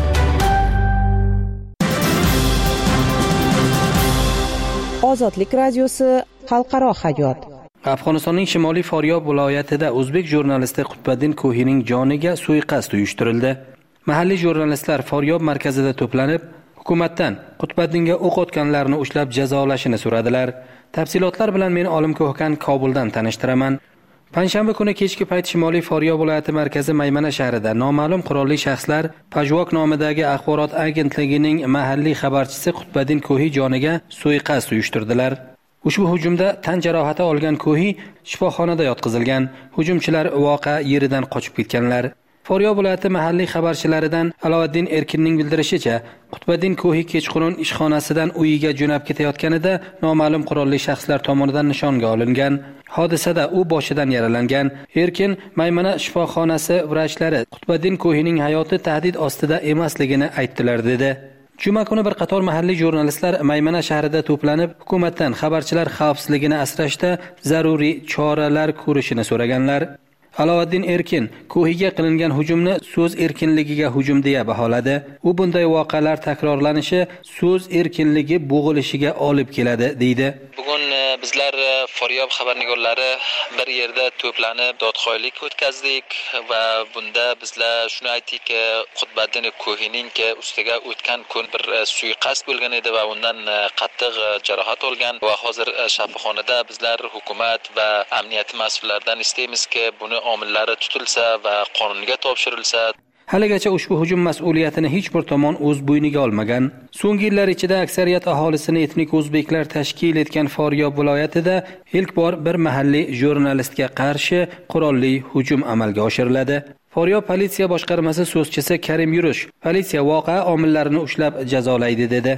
Ozodlik radiosi xalqaro hayot. Afg'onistonning Shimoliy Faryob viloyatida o'zbek jurnalisti Qutbiddin Ko'hining joniga suiqasd uyushtirildi. Mahalliy jurnalistlar Faryob markazida to'planib, hukumatdan Qutbiddinga o'q otganlarni ushlab jazolashini so'radilar. Tafsilotlar bilan men Olim Ko'hkan Kobuldan tanishtiraman. Panshanba kuni kechki payt Shimoliy Faryob viloyati markazi Maymana shahrida noma'lum qurolli shaxslar Pajvok nomidagi axborot agentligining mahalliy xabarchisi Qutbiddin Ko'hi joniga suiqasd uyushtirdilar. Ushbu hujumda tan jarohati olgan Ko'hi shifoxonada yotqizilgan. Hujumchilar voqea yeridan qochib ketganlar. Faryob viloyati mahalliy xabarchilaridan Alovaddin Erkinning bildirishicha, Qutbiddin Ko'hi kechqurun ishxonasidan uyiga jo'nab ketayotganida noma'lum qurolli shaxslar tomonidan nishonga olingan. Hodisada u boshidan yaralangan. Erkin Maymana shifoxonasi vrachlari Qutbiddin Ko'hining hayoti tahdid ostida emasligini aytdilar, dedi. Juma kuni bir qator mahalliy jurnalistlar Maymana shahrida to'planib, hukumatdan xabarchilar xavfsizligini asrashda zaruriy choralar ko'rishini so'raganlar. Alovaddin Erkin Ko'higa qilingan hujumni so'z erkinligiga hujum deya baholadi. U bunday voqealar takrorlanishi so'z erkinligi bo'g'ilishiga olib keladi, deydi. Bugun bizlar Faryob xabarnigorlari bir yerda to'planib dodxo'ylik o'tkazdik va bunda bizlar shuni aytdikki, Qutbiddin Ko'hining ustiga o'tgan kun bir suiqasd bo'lgan edi va undan qattiq jarohat olgan va hozir shifoxonada bizlar hukumat va amniyat mas'ullaridan istaymizki, buni omillari tutilsa va qonunga topshirilsa. Haligacha ushbu hujum mas'uliyatini hech bir tomon o'z bo'yniga olmagan. So'nggi yillar ichida aksariyat aholisini etnik o'zbeklar tashkil etgan Faryob viloyatida ilk bor bir mahalliy jurnalistga qarshi qurolli hujum amalga oshiriladi. Faryob politsiya boshqarmasi so'zchisi Karim Yurish politsiya voqea omillarini ushlab jazolaydi, dedi.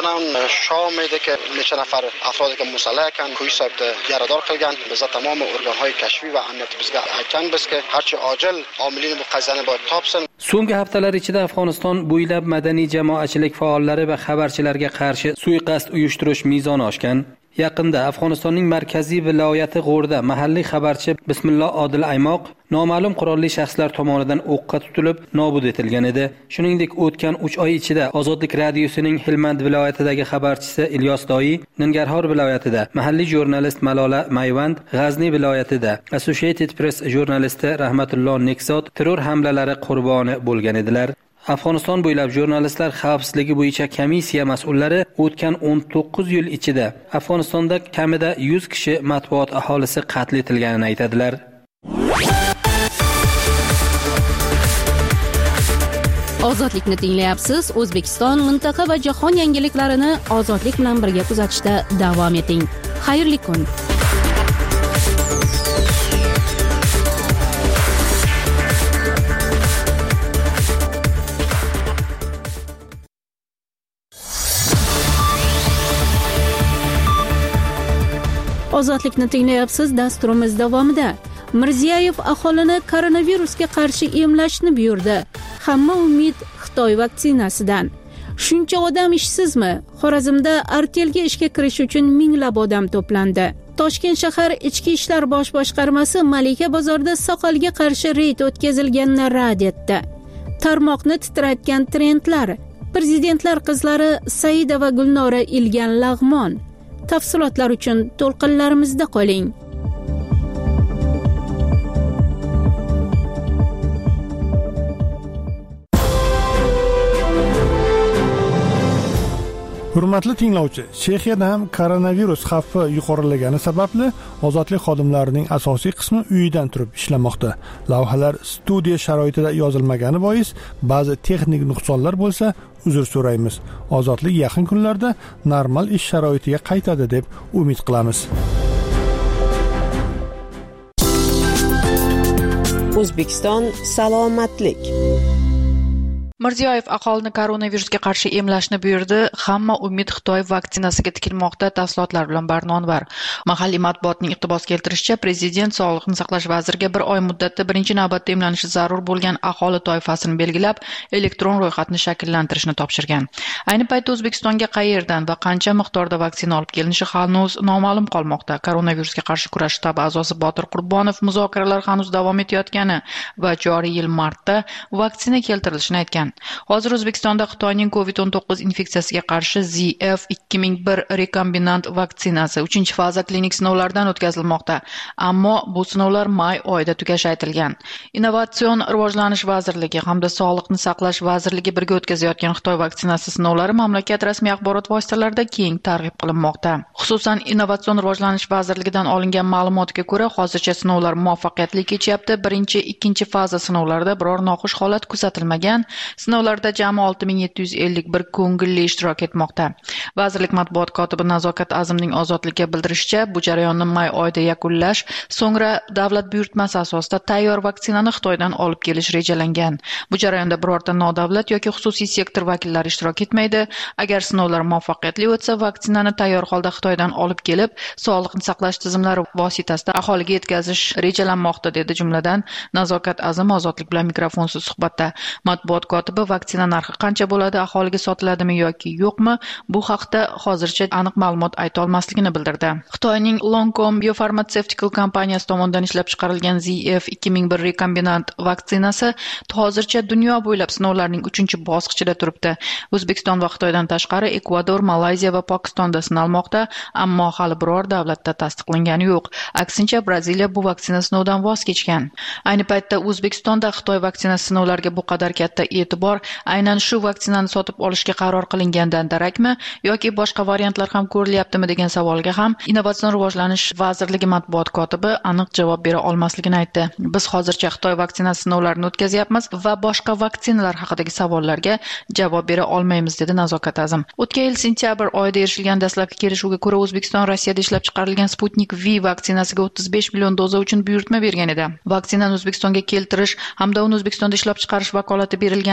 tarafdan Shomidagi necha nafar afrodga musallam ekan, kuy hisobda yarador qilgan. Bizda tamoman organlar kashfiy va amniyat bizga aytganbizki, harchi ojil omilini bu qazani boy topsin. So'nggi haftalar ichida Afg'oniston bo'ylab madaniy jamoatchilik faollari va xabarchilarga qarshi suiqasd uyushtirish mezoni oshgan. Yaqinda Afg'onistonning markaziy viloyati G'o'rda mahalliy xabarchi Bismillo Odil Aymoq noma'lum qurolli shaxslar tomonidan o'qqa tutilib nobud etilgan edi. Shuningdek, o'tgan uch oy ichida Ozodlik radiosining Helmand viloyatidagi xabarchisi Ilyos Doyi, Nangarhor viloyatida mahalliy jurnalist Malola Mayvand, G'azni viloyatida Associated Press jurnalisti Rahmatullo Neksot terror hamlalari qurboni bo'lgan edilar. Afg'oniston bo'ylab jurnalistlar xavfsizligi bo'yicha komissiya mas'ullari o'tgan o'n to'qqiz yil ichida Afg'onistonda kamida yuz kishi matbuot aholisi qatl etilganini aytadilar. Ozodlikni tinglayapsiz. O'zbekiston, mintaqa va jahon yangiliklarini ozodlik bilan birga kuzatishda davom eting. Xayrli kun. Ozodlikni tinglayapsiz. Dasturimiz davomida Mirziyoyev aholini koronavirusga qarshi emlashni buyurdi. Hamma umid Xitoy vaksinasidan. Shuncha odam ishsizmi? Xorazmda Artelga ishga kirish uchun minglab odam to'plandi. Toshkent shahar Ichki ishlar bosh boshqarmasi Malika bozorida soqolga qarshi reyd o'tkazilganini rad etdi. Tarmoqni titratgan trendlar. Prezidentlar qizlari Saida va Gulnora Ilgan Lag'mon. Tafsilotlar uchun to'lqinlarimizda qoling. Hurmatli tinglovchi, Chexiyada ham koronavirus xavfi yuqorilagani sababli ozodlik xodimlarining asosiy qismi uyidan turib ishlamoqda. Lavhalar studiya sharoitida yozilmagani bois ba'zi texnik nuqsonlar bo'lsa, uzr so'raymiz. Ozodlik yaqin kunlarda normal ish sharoitiga qaytadi deb umid qilamiz. O'zbekiston salomatlik. Mirziyoyev aholini koronavirusga qarshi emlashni buyurdi. Hamma umid Xitoy vaksinasiga tikilmoqda. Tafsilotlar bilan Barnonvar. Mahalliy matbuotning iqtibos keltirishicha, prezident Sog'liqni saqlash vaziriga bir oy muddatda birinchi navbatda emlanishi zarur bo'lgan aholi toifasini belgilab, elektron ro'yxatni shakllantirishni topshirgan. Ayni paytda O'zbekistonga qayerdan va qancha miqdorda vaksina olib kelinishi hanuz noma'lum qolmoqda. Koronavirusga qarshi kurash shtabi a'zosi Botir Qurbonov muzokaralar hanuz davom etayotgani va joriy yil martda vaksina keltirilishini aytgan. Hozir O'zbekistonda Xitoyning covid o'n to'qqiz infeksiyasiga qarshi Z F ikki ming bir rekombinant vaksinasi uchinchi faza klinik sinovlardan o'tkazilmoqda. Ammo bu sinovlar may oyida tugashi aytilgan. Innovatsion rivojlanish vazirligi hamda Sog'liqni saqlash vazirligi birga o'tkazayotgan Xitoy vaksinasi sinovlari mamlakat rasmiy axborot vositalarida keng targ'ib qilinmoqda. Xususan, Innovatsion rivojlanish vazirligidan olingan ma'lumotga ko'ra, hozircha sinovlar muvaffaqiyatli kechyapti. Birinchi, ikkinchi faza sinovlarida biror noxush holat kuzatilmagan. Sinovlarda jami olti ming yetti yuz ellik bir ko'ngilli ishtirok etmoqda. Vazirlik matbuot kotibi Nazokat Azimning Ozodlikka bildirishicha, bu jarayonni may oyida yakunlash, so'ngra davlat buyurtmasi asosida tayyor vaksinani Xitoydan olib kelish rejalangan. Bu jarayonda birorta nodavlat yoki xususiy sektor vakillari ishtirok etmaydi. Agar sinovlar muvaffaqiyatli o'tsa, vaksinani tayyor holda Xitoydan olib kelib, sog'liqni saqlash tizimlari vositasida aholiga yetkazish rejalanmoqda, dedi jumladan Nazokat Azim Ozodlik bilan mikrofonsiz suhbatda. Matbuot kotibi vaksina narxi qancha bo'ladi, aholiga sotiladimi yoki yo'qmi, bu haqda hozircha aniq ma'lumot ayta olmasligini bildirdi. Xitoyning Longcom Biopharmaceutical kompaniyasi tomonidan ishlab chiqarilgan Z F ikki ming bir rekombinant vaksinasi hozircha dunyo bo'ylab sinovlarning uchinchi bosqichida turibdi. O'zbekiston va Xitoydan tashqari Ekvador, Malayziya va Pokistonda sinalmoqda, ammo hali biror davlatda tasdiqlangani yo'q. Aksincha, Braziliya bu vaksina sinovdan voz kechgan. Ayni paytda O'zbekistonda Xitoy vaksinasi sinovlariga bu qadar katta e'tibor aynan shu vaksinani sotib olishga qaror qilingandan darakmi yoki boshqa variantlar ham ko'rilyaptimi degan savolga ham Innovatsion rivojlanish vazirligi matbuot kotibi aniq javob bera olmasligini aytdi. Biz hozircha Xitoy vaksinasi sinovlarini o'tkazyapmiz va boshqa vaksinalar haqidagi savollarga javob bera olmaymiz, dedi Nazokat Azim. O'tgan yil sentyabr oyida erishilgan dastlabki kelishuvga ko'ra O'zbekiston Rossiyada ishlab chiqarilgan Sputnik V vaksinasiga o'ttiz besh million doza uchun buyurtma bergan edi. Vaksinani O'zbekistonga keltirish hamda uni O'zbekistonda ishlab chiqarish vakolati berilgani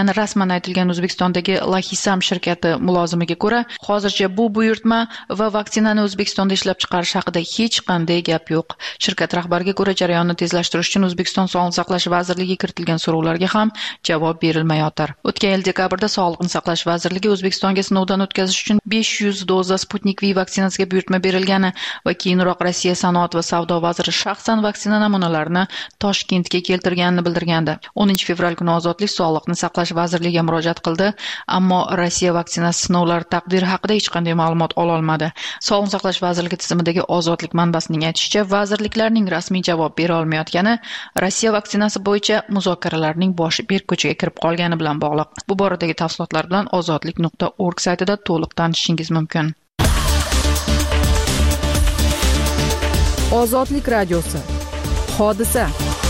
rasman aytilgan O'zbekistondagi Lahisam shirkati mulozimiga ko'ra, hozircha bu buyurtma va vaksinani O'zbekistonda ishlab chiqarish haqida hech qanday gap yo'q. Shirkat rahbariga ko'ra, jarayonni tezlashtirish uchun O'zbekiston Sog'liqni saqlash vazirligiga kiritilgan so'rovlarga ham javob berilmayotir. O'tgan yil dekabrda Sog'liqni saqlash vazirligi O'zbekistonga sinovdan o'tkazish uchun besh yuz doza Sputnik V vaksinasiga buyurtma berilgani va keyinroq Rossiya sanoat va savdo vaziri shaxsan vaksina namunalarini Toshkentga keltirganini bildirgandi. o'ninchi fevral kuni Ozodlik Sog'liqni saqlash vazirligiga murojaat qildi, ammo Rossiya vaksinasi sinovlari taqdiri haqida hech qanday ma'lumot ola olmadi. Sog'liqni saqlash vazirligi tizimidagi Ozodlik manbasining aytishicha, vazirliklarning rasmiy javob bera olmayotgani Rossiya vaksinasi bo'yicha muzokaralarning boshi berk-ko'chaga kirib qolgani bilan bog'liq. Bu boradagi tafsilotlar bilan ozodlik nuqta org saytida to'liq tanishishingiz mumkin. Ozodlik radiosi. Hodisa.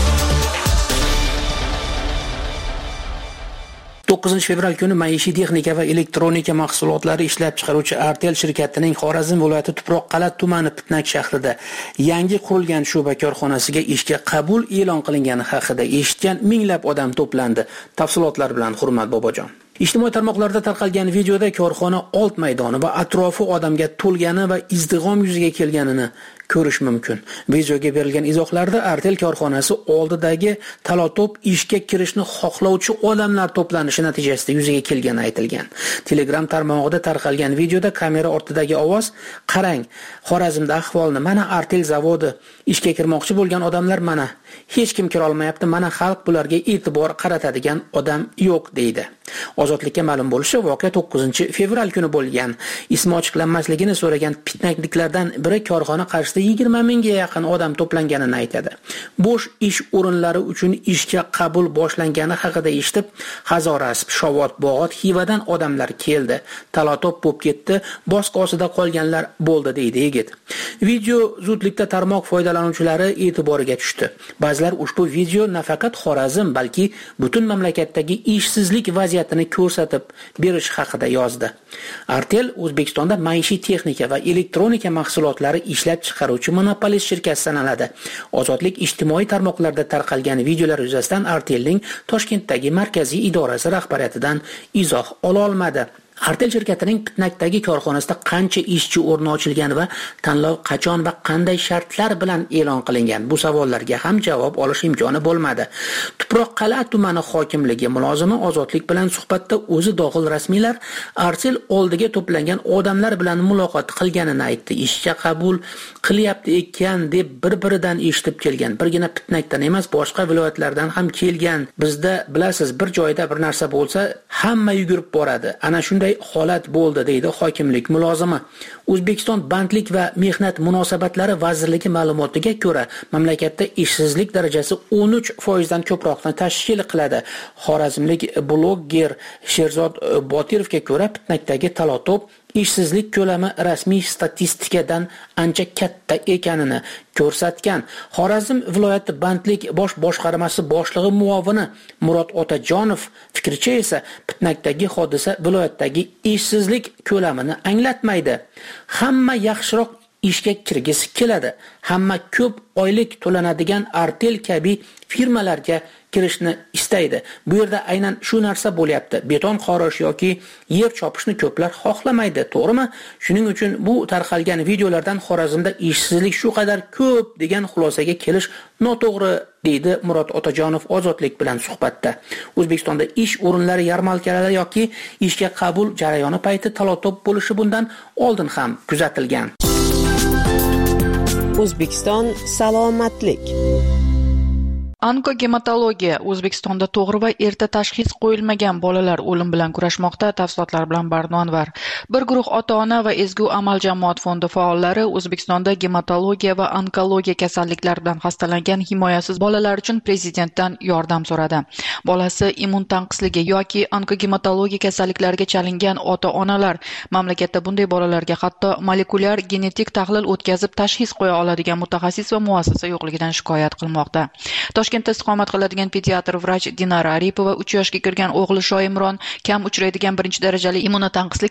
to'qqizinchi fevral kuni maishiy texnika va elektronika mahsulotlari ishlab chiqaruvchi Artel shirkatining Xorazm viloyati Tuproqqal'a tumani Pitnak shahrida yangi qurilgan sho'ba korxonasiga ishga qabul e'lon qilingani haqida eshitgan minglab odam to'plandi. Tafsilotlar bilan Hurmat Bobojon. Ijtimoiy tarmoqlarda tarqalgan videoda korxona old maydoni va atrofi odamga to'lgani va izdig'om yuzaga kelganini ko'rish mumkin. Videoga berilgan izohlarda Artel korxonasi oldidagi talotop ishga kirishni xohlovchi odamlar to'planishi natijasida yuzaga kelgani aytilgan. Telegram tarmog'ida tarqalgan videoda kamera ortidagi ovoz: "Qarang, Xorazmda ahvolni, mana Artel zavodi, ishga kirmoqchi bo'lgan odamlar mana, hech kim kira olmayapti, mana xalq bularga e'tibor qaratadigan odam yo'q" deydi. Ozodlikka ma'lum bo'lishicha, voqea to'qqizinchi fevral kuni bo'lgan. Ismi ochiqlanmasligini so'ragan pitnakliklardan biri korxona qarshisida yigirma mingga yaqin odam to'planganini aytadi. Bo'sh ish o'rinlari uchun ishga qabul boshlangani haqida eshitib, Hazorasp, Shovot, Bog'ot, Xivadan odamlar keldi. Talotop bo'lib ketdi, bosq ostida qolganlar bo'ldi deydi yigit. Video zudlikda tarmoq foydalanuvchilari e'tiboriga tushdi. Ba'zilar ushbu video nafaqat Xorazm, balki butun mamlakatdagi ishsizlik vaziyatini ko'rsatib berish haqida yozdi. Artel O'zbekistonda maishiy texnika va elektronika mahsulotlari ishlab chiqaruvchi monopolist shirkat sanaladi. Ozodlik ijtimoiy tarmoqlarda tarqalgan videolar yuzasidan Artelning Toshkentdagi markaziy idorasi rahbariyatidan izoh ola olmadi. Artel shirkatining Pitnakdagi korxonasida qancha ishchi o'rni ochilgan va tanlov qachon va qanday shartlar bilan e'lon qilingan? Bu savollarga ham javob olish imkoni bo'lmadi. Tuproqqal'a tumani hokimligi mulozimi Ozodlik bilan suhbatda o'zi dog'il rasmiylar Artel oldiga to'plangan odamlar bilan muloqot qilganini aytdi. Ishga qabul qilyapti ekan deb bir-biridan eshitib kelgan. Birgina Pitnakdan emas, boshqa viloyatlardan ham kelgan. Bizda bilasiz, bir joyda bir narsa bo'lsa, hamma yugurib boradi. Ana shunday holat bo'ldi, deydi hokimlik mulozimi. O'zbekiston Bandlik va mehnat munosabatlari vazirligi ma'lumotiga ko'ra, mamlakatda ishsizlik darajasi o'n uch foiz dan ko'proqni tashkil qiladi. Xorazmlik blogger Sherzod Botirovga ko'ra, Pitnakdagi talotop ishsizlik ko'lami rasmiy statistikadan ancha katta ekanini ko'rsatgan. Xorazm viloyati bandlik bosh boshqarmasi boshlig'i muovini Murod Otajonov fikricha esa Pitnakdagi hodisa viloyatdagi ishsizlik ko'lamini anglatmaydi. Hamma yaxshiroq ishga kirgisi keladi. Hamma ko'p oylik to'lanadigan Artel kabi firmalarga kirishni istaydi. Bu yerda aynan shu narsa bo'lyapti. Beton qorish yoki yer chopishni ko'plar xohlamaydi, to'g'rimi? Shuning uchun bu tarqalgan videolardan Xorazmda ishsizlik shu qadar ko'p degan xulosaga kelish noto'g'ri, deydi Murod Otajonov Ozodlik bilan suhbatda. O'zbekistonda ish o'rinlari yarmarkalari yoki ishga qabul jarayoni payti talotop bo'lishi bundan oldin ham kuzatilgan. O'zbekiston salomatlik. Onkogematologiya O'zbekistonda to'g'ri va erta tashxis qo'yilmagan bolalar o'lim bilan kurashmoqda. Tafsilotlar bilan Barnonvar. Bir guruh ota-ona va Ezgu amal jamoat fondi faollari O'zbekistonda gematologiya va onkologiya kasalliklari bilan xastalangan himoyasiz bolalar uchun prezidentdan yordam so'radi. Bolasi immun tanqisligi yoki onkogematologiya kasalliklariga chalingan ota-onalar mamlakatda bunday bolalarga hatto molekulyar genetik tahlil o'tkazib tashxis qo'ya oladigan mutaxassis va muassasa yo'qligidan shikoyat qilmoqda. Toshkentda istiqomat qiladigan pediatr vrach Dinara Aripova uch yoshga kirgan o'g'li Shoimron kam uchraydigan birinchi darajali immunotanqislik kasalligiga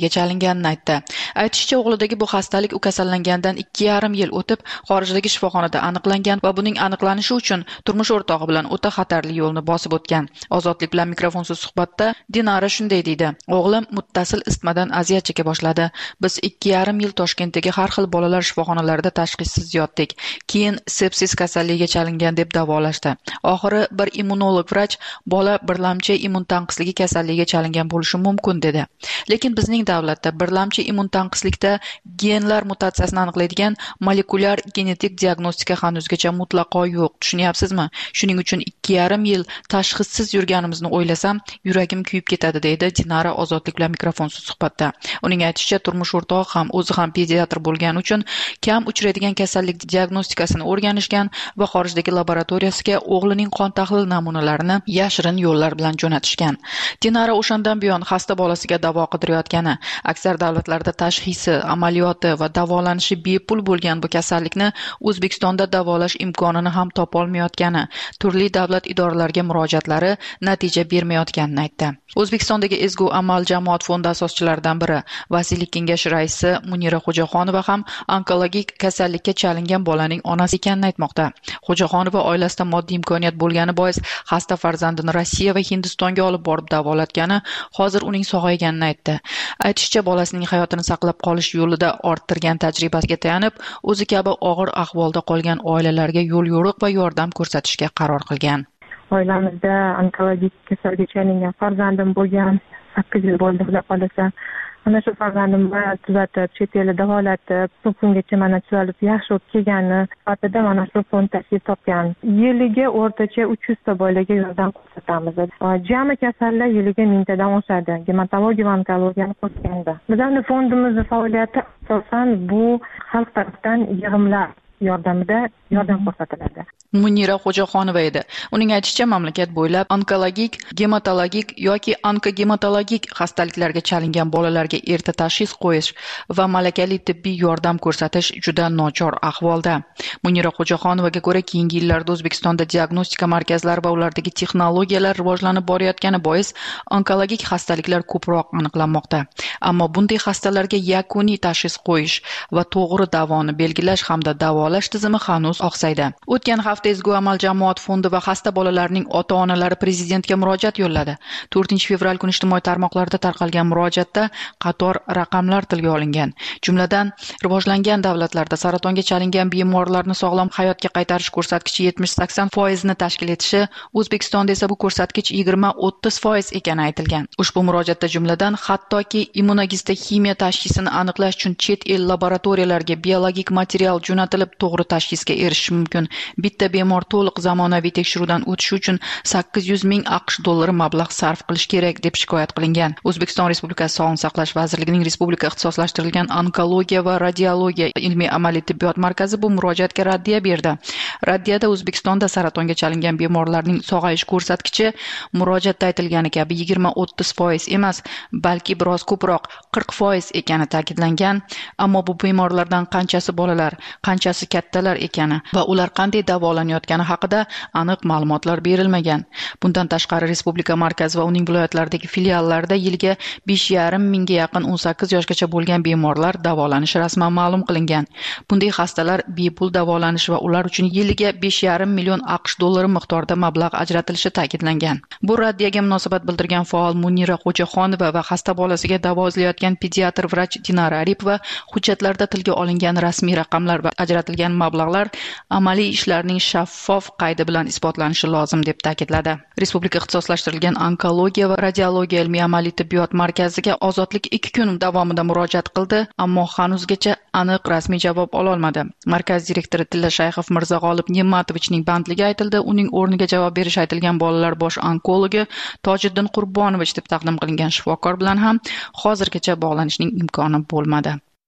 kasalligiga chalinganini aytdi. Aytishicha, o'g'lidagi bu xastalik u kasallangandan ikki yarim yil o'tib xorijdagi shifoxonada aniqlangan va buning aniqlanishi uchun turmush o'rtog'i bilan o'ta xatarli yo'lni bosib o'tgan. Ozodlik bilan mikrofonsiz suhbatda Dinara shunday deydi: "O'g'lim muttasil isitmadan aziyat cheka boshladi. Biz ikki yarim yil Toshkentdagi har xil bolalar shifoxonalarida tashxissiz yotdik. Keyin sepsis kasalligiga chalingan deb davolashdi. Oxiri bir immunolog vrach bola birlamchi immun tanqisligi kasalligiga chalingan bo'lishi mumkin dedi. Lekin bizning davlatda birlamchi immun tanqislikda genlar mutatsiyasini aniqlaydigan molekulyar genetik diagnostika hanuzgacha mutlaqo yo'q. Tushunyapsizmi? Shuning uchun ikki yarim yil tashxissiz yurganimizni o'ylasam, yuragim kuyib ketadi", deydi Dinara Ozodlik bilan mikrofonsiz suhbatda. Uning aytishicha, turmush o'rtog'i ham o'zi ham pediatr bo'lgani uchun kam uchraydigan kasallik diagnostikasini o'rganishgan va xorijdagi laboratoriyasiga o'g'lining qon tahlil namunalarini yashirin yo'llar bilan jo'natishgan. Dinara o'shandan buyon xasta bolasiga davo qidirayotgani, aksar davlatlarda tashxisi, amaliyoti va davolanishi bepul bo'lgan bu kasallikni O'zbekistonda davolash imkonini ham topolmayotgani, turli davlat idoralariga murojaatlari natija bermayotganini aytdi. O'zbekistondagi Ezgu Amal jamoat fondi asoschilaridan biri, vasiylik kengashi raisi Munira Xo'jaxonova ham onkologik kasallikka chalingan bolaning onasi ekanini aytmoqda. Xo'jaxonova oilasida moddiy imkoniyat bo'lgani bois xasta farzandini Rossiya va Hindistonga olib borib davolatgani, hozir uning sog'ayganini aytdi. Aytishicha, bolasining hayotini saqlab qolish yo'lida orttirgan tajribasiga tayanib, o'zi kabi og'ir ahvolda qolgan oilalarga yo'l yo'riq va yordam ko'rsatishga qaror qilgan. Oilamizda onkologik kasallikka chalingan farzandim bo'lgan, sakkiz yil bo'ldi xudo qolasa. Mana shu farzandimni tuzatib, chet elda davolatib, bu kungacha mana tuzalib yaxshi bo'lib kelgani sifatida mana shu fond tashkil topgan. Yiliga o'rtacha uch yuz ta bolaga yordam ko'rsatamiz. Jami kasallar yiliga mingtadan oshadi. Gematologiya va onkologiyani qo'shganda. Bizning fondimizning faoliyati asosan bu xalq tomonidan yig'imlar yordamida yordam ko'rsatiladi. Munira Xo'jaxonova edi. Uning aytishicha, mamlakat bo'ylab onkologik, gematologik yoki onkogematologik xastaliklarga chalingan bolalarga erta tashxis qo'yish va malakali tibbiy yordam ko'rsatish juda nochor ahvolda. Munira Xo'jaxonovaga ko'ra, keyingi yillarda O'zbekistonda diagnostika markazlari va ulardagi texnologiyalar rivojlanib borayotgani bois onkologik xastaliklar ko'proq aniqlanmoqda. Ammo bunday xastalarga yakuniy tashxis qo'yish va to'g'ri davoni belgilash hamda davolash tizimi hanuz oqsaydi. O'tgan hafta Ezgu Amal jamoat fondi va xasta bolalarning ota-onalari prezidentga murojaat yo'lladi. to'rtinchi fevral kuni ijtimoiy tarmoqlarda tarqalgan murojaatda qator raqamlar tilga olingan. Jumladan, rivojlangan davlatlarda saratonga chalingan bemorlarni sog'lom hayotga qaytarish ko'rsatkichi yetmish sakson foiz ni tashkil etishi, O'zbekistonda esa bu ko'rsatkich yigirma o'ttiz foiz ekani aytilgan. Ushbu murojaatda jumladan hattoki immunogistokimiya tashxisini aniqlash uchun chet el laboratoriyalarga biologik material jo'natilib to'g'ri tashxisga erishish mumkin. Bitta bemor to'liq zamonaviy tekshiruvdan o'tishi uchun sakkiz yuz ming AQSh dollari mablag' sarf qilish kerak deb shikoyat qilingan. O'zbekiston Respublikasi Sog'liqni saqlash vazirligining Respublika ixtisoslashtirilgan onkologiya va radiologiya ilmiy amaliy tibbiyot markazi bu murojaatga raddiya berdi. Raddiyada O'zbekistonda saratonga chalingan bemorlarning sog'ayish ko'rsatkichi murojaatda aytilgani kabi yigirma o'ttiz foiz emas, balki biroz ko'proq qirq foiz ekani ta'kidlangan. Ammo bu bemorlardan qanchasi bolalar, qanchasi kattalar ekani va ular qanday davolanayotgani haqida aniq ma'lumotlar berilmagan. Bundan tashqari Respublika markazi va uning viloyatlaridagi filiallarida yiliga besh yarim mingga yaqin o'n sakkiz yoshgacha bo'lgan bemorlar davolanishi rasman ma'lum qilingan. Bunday xastalar bepul davolanishi va ular uchun yiliga besh yarim million AQSh dollari miqdorida mablag' ajratilishi ta'kidlangan. Bu raddiyaga munosabat bildirgan faol Munira Xo'jaxonova va xasta bolasiga davo izlayotgan pediatr vrach Dinara Aripova hujjatlarda tilga olingan rasmiy raqamlar va ajratilgan mablag'lar amaliy ishlarning shaffof qaydi bilan isbotlanishi lozim deb ta'kidladi. Respublika ixtisoslashtirilgan onkologiya va radiologiya ilmiy amaliy tibbiyot markaziga Ozodlik ikki kun davomida murojaat qildi, ammo hanuzgacha aniq rasmiy javob ola olmadi. Markaz direktori Tilla Shayxov Mirzag'olib Nematovichning bandligi aytildi. Uning o'rniga javob berish aytilgan bolalar bosh onkologi Tojiddin Qurbonovich deb taqdim qilingan shifokor bilan ham hozirgacha bog'lanishning imkoni bo'lmadi.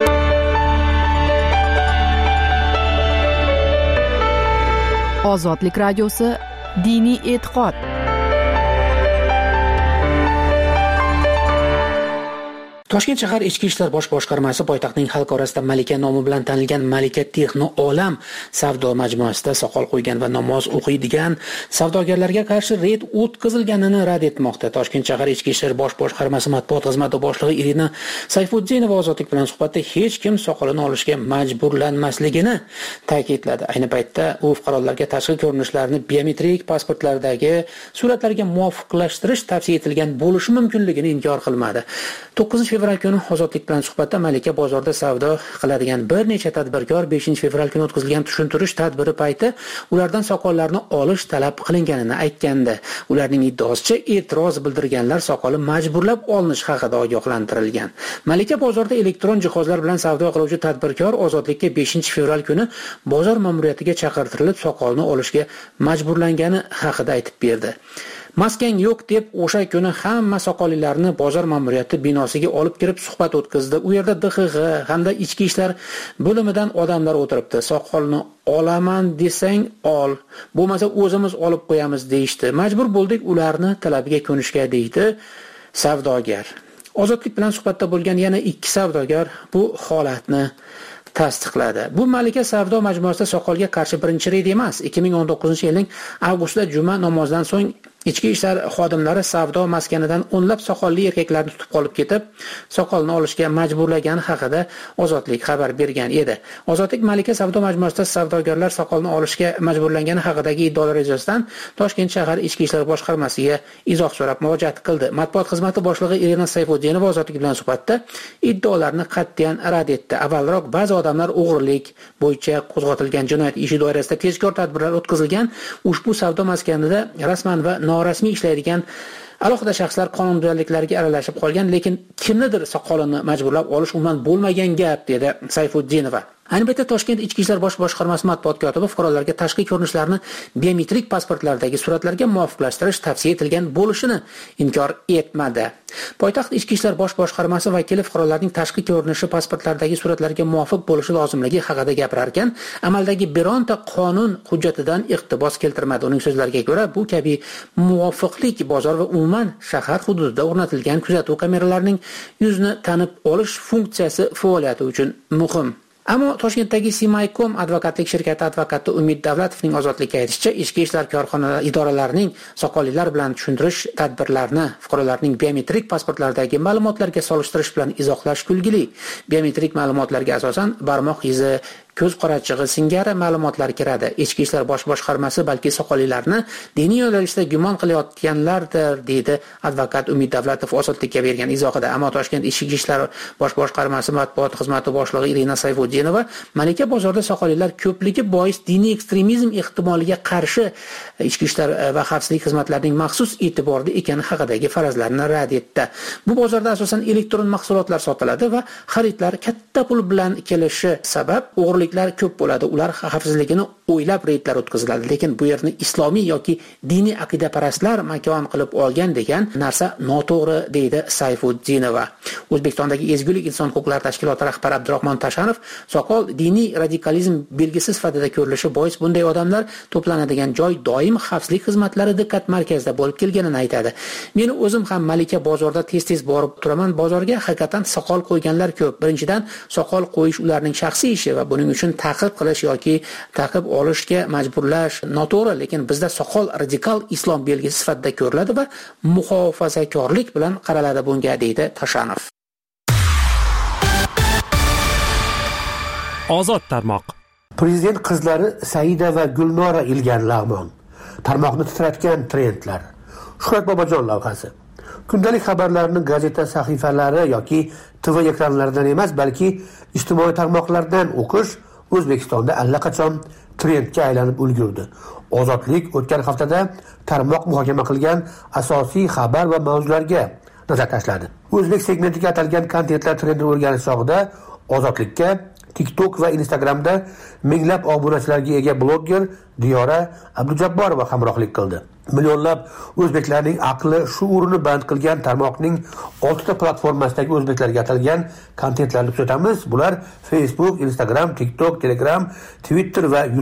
Ozodlik radiosi diniy e'tiqod. Toshkent shahar ichki ishlar bosh boshqarmasi poytaxtning xalq orasida Malika nomi bilan tanilgan Malika Texno Olam savdo majmuasida soqol qo'ygan va namoz o'qiydigan savdogarlarga qarshi reyd o'tkazilganini rad etmoqda. Toshkent shahar ichki ishlar bosh boshqarmasi matbuot xizmati boshlig'i Irina Sayfuddinova ozodlik bilan suhbatda hech kim soqolini olishga majburlanmasligini ta'kidladi. Ayni paytda u fuqarolarga tashqi ko'rinishlarni biometrik pasportlardagi suratlarga muvofiqlashtirish tavsiya etilgan bo'lishi mumkinligini inkor qilmadi. to'qqizinchi fevral kuni ozodlik bilan suhbatda Malika bozorda savdo qiladigan bir necha tadbirkor beshinchi fevral kuni o'tkazilgan tushuntirish tadbiri payti ulardan soqollarni olish talab qilinganini aytgandi. Ularning iddaosicha e'tiroz bildirganlar soqoli majburlab olinish haqida ogohlantirilgan. Malika bozorda elektron jihozlar bilan savdo qiluvchi tadbirkor ozodlikka beshinchi fevral kuni bozor ma'muriyatiga chaqirtirilib soqolni olishga majburlangani haqida aytib berdi. Maskang yo'q deb o'sha kuni hamma soqollilarni bozor ma'muriyati binosiga olib kirib suhbat o'tkazdi. U yerda D X G hamda ichki ishlar bo'limidan odamlar o'tiribdi. Soqolni olaman desang ol, bo'lmasa o'zimiz olib qo'yamiz deyishdi. Majbur bo'ldik ularni talabiga ko'nishga deydi savdogar. Ozodlik bilan suhbatda bo'lgan yana ikki savdogar bu holatni tasdiqladi. Bu Malika savdo majmuasida soqolga qarshi birinchi reyd emas. ikki ming o'n to'qqizinchi yilning avgustida juma namozidan so'ng ichki ishlar xodimlari savdo maskanidan o'nlab soqolli erkaklarni tutib qolib ketib, soqolni olishga majburlagani haqida Ozodlik xabar bergan edi. Ozodlik Malika savdo majmuasida savdogarlar soqolni olishga majburlangani haqidagi iddaolar yuzasidan Toshkent shahar ichki ishlar boshqarmasiga izoh so'rab murojaat qildi. Matbuot xizmati boshlig'i Irina Sayfuddinova Ozodlik bilan suhbatda iddaolarni qat'iyan rad etdi. Avvalroq ba'zi odamlar o'g'rilik bo'yicha qo'zg'atilgan jinoyat ishi doirasida tezkor tadbirlar o'tkazilgan. Ushbu savdo maskanida rasman va norasmiy ishlaydigan alohida shaxslar qonunbuzarliklarga aralashib qolgan, lekin kimnidir soqolini majburlab olish umuman bo'lmagan gap, dedi Sayfuddinova. Ayni paytda Toshkent ichki ishlar bosh boshqarmasi matbuot kotibi fuqarolarga tashqi ko'rinishlarni biometrik pasportlardagi suratlarga muvofiqlashtirish tavsiya etilgan bo'lishini inkor etmadi. Poytaxt ichki ishlar bosh boshqarmasi vakili fuqarolarning tashqi ko'rinishi pasportlardagi suratlarga muvofiq bo'lishi lozimligi haqida gapirar ekan, amaldagi bironta qonun hujjatidan iqtibos keltirmadi. Uning so'zlariga ko'ra, bu kabi muvofiqlik bozor va umuman shahar hududida o'rnatilgan kuzatuv kameralarining yuzni tanib olish funksiyasi faoliyati uchun muhim. Ammo Toshkentdagi Simaycom advokatlik shirkati advokati Umid Davlatovning Ozodlikka aytishicha, ichki ishlar korxonalari idoralarining soqollilar bilan tushuntirish tadbirlarini fuqarolarning biometrik pasportlaridagi ma'lumotlarga solishtirish bilan izohlash kulgili. Biometrik ma'lumotlarga asosan barmoq izi, ko'z qorachig'i singari ma'lumotlar kiradi. Ichki ishlar bosh boshqarmasi balki soqollilarni diniy yo'nalishda gumon qilayotganlardir, deydi advokat Umid Davlatov Ozodlikka bergan izohida. Ammo Toshkent ichki ishlar bosh boshqarmasi matbuot xizmati boshlig'i Irina Sayfuddinova Malika bozorda soqollilar ko'pligi bois diniy ekstremizm ehtimoliga qarshi ichki ishlar va xavfsizlik xizmatlarining maxsus e'tiborida ekani haqidagi farazlarni rad etdi. Bu bozorda asosan elektron mahsulotlar sotiladi va xaridlar katta pul bilan kelishi sabab o'g'rilik ko'p bo'ladi. Ular xavfsizligini o'ylab reydlar o'tkaziladi, lekin bu yerni islomiy yoki diniy aqidaparastlar makon qilib olgan degan narsa noto'g'ri, deydi Sayfuddinova. O'zbekistondagi Ezgulik inson huquqlari tashkiloti rahbari Abdurahmon Tashanov soqol diniy radikalizm belgisi sifatida ko'rilishi bois bunday odamlar to'planadigan joy doim xavfsizlik xizmatlari diqqat markazida bo'lib kelganini aytadi. Men o'zim ham Malika bozorda tez-tez borib turaman. Bozorga haqiqatan soqol qo'yganlar ko'p. Birinchidan, soqol qo'yish ularning shaxsiy ishi va buning uchun ta'qib qilish yoki ta'qib olishga majburlash noto'g'ri, lekin bizda soqol radikal islom belgisi sifatida ko'riladi va muhofazakorlik bilan qaraladi bunga, deydi Tashanov. Ozod tarmoq. Prezident qizlari Saida va Gulnora Ilgar Lag'mon. Tarmoqni titratgan trendlar. Shuhrat Bobojon lavhasi. Kundalik xabarlarni gazeta sahifalari yoki T V ekranlaridan emas, balki ijtimoiy tarmoqlardan o'qish O'zbekistonda allaqachon trendga aylanib ulgurdi. Ozodlik o'tgan haftada tarmoq muhokama qilgan asosiy xabar va mavzularga nazar tashladi. O'zbek segmentiga atalgan kontentlar trendini o'rganish chog'ida Ozodlikka TikTok va Instagramda minglab obunachilarga ega blogger Diyora Abdujabborova hamrohlik qildi. Millionlab o'zbeklarning aqli, shuurini band qilgan tarmoqning oltita platformasidagi o'zbeklarga atalgan kontentlarni kuzatamiz. Bular Facebook, Instagram, TikTok, Telegram, Twitter va YouTube.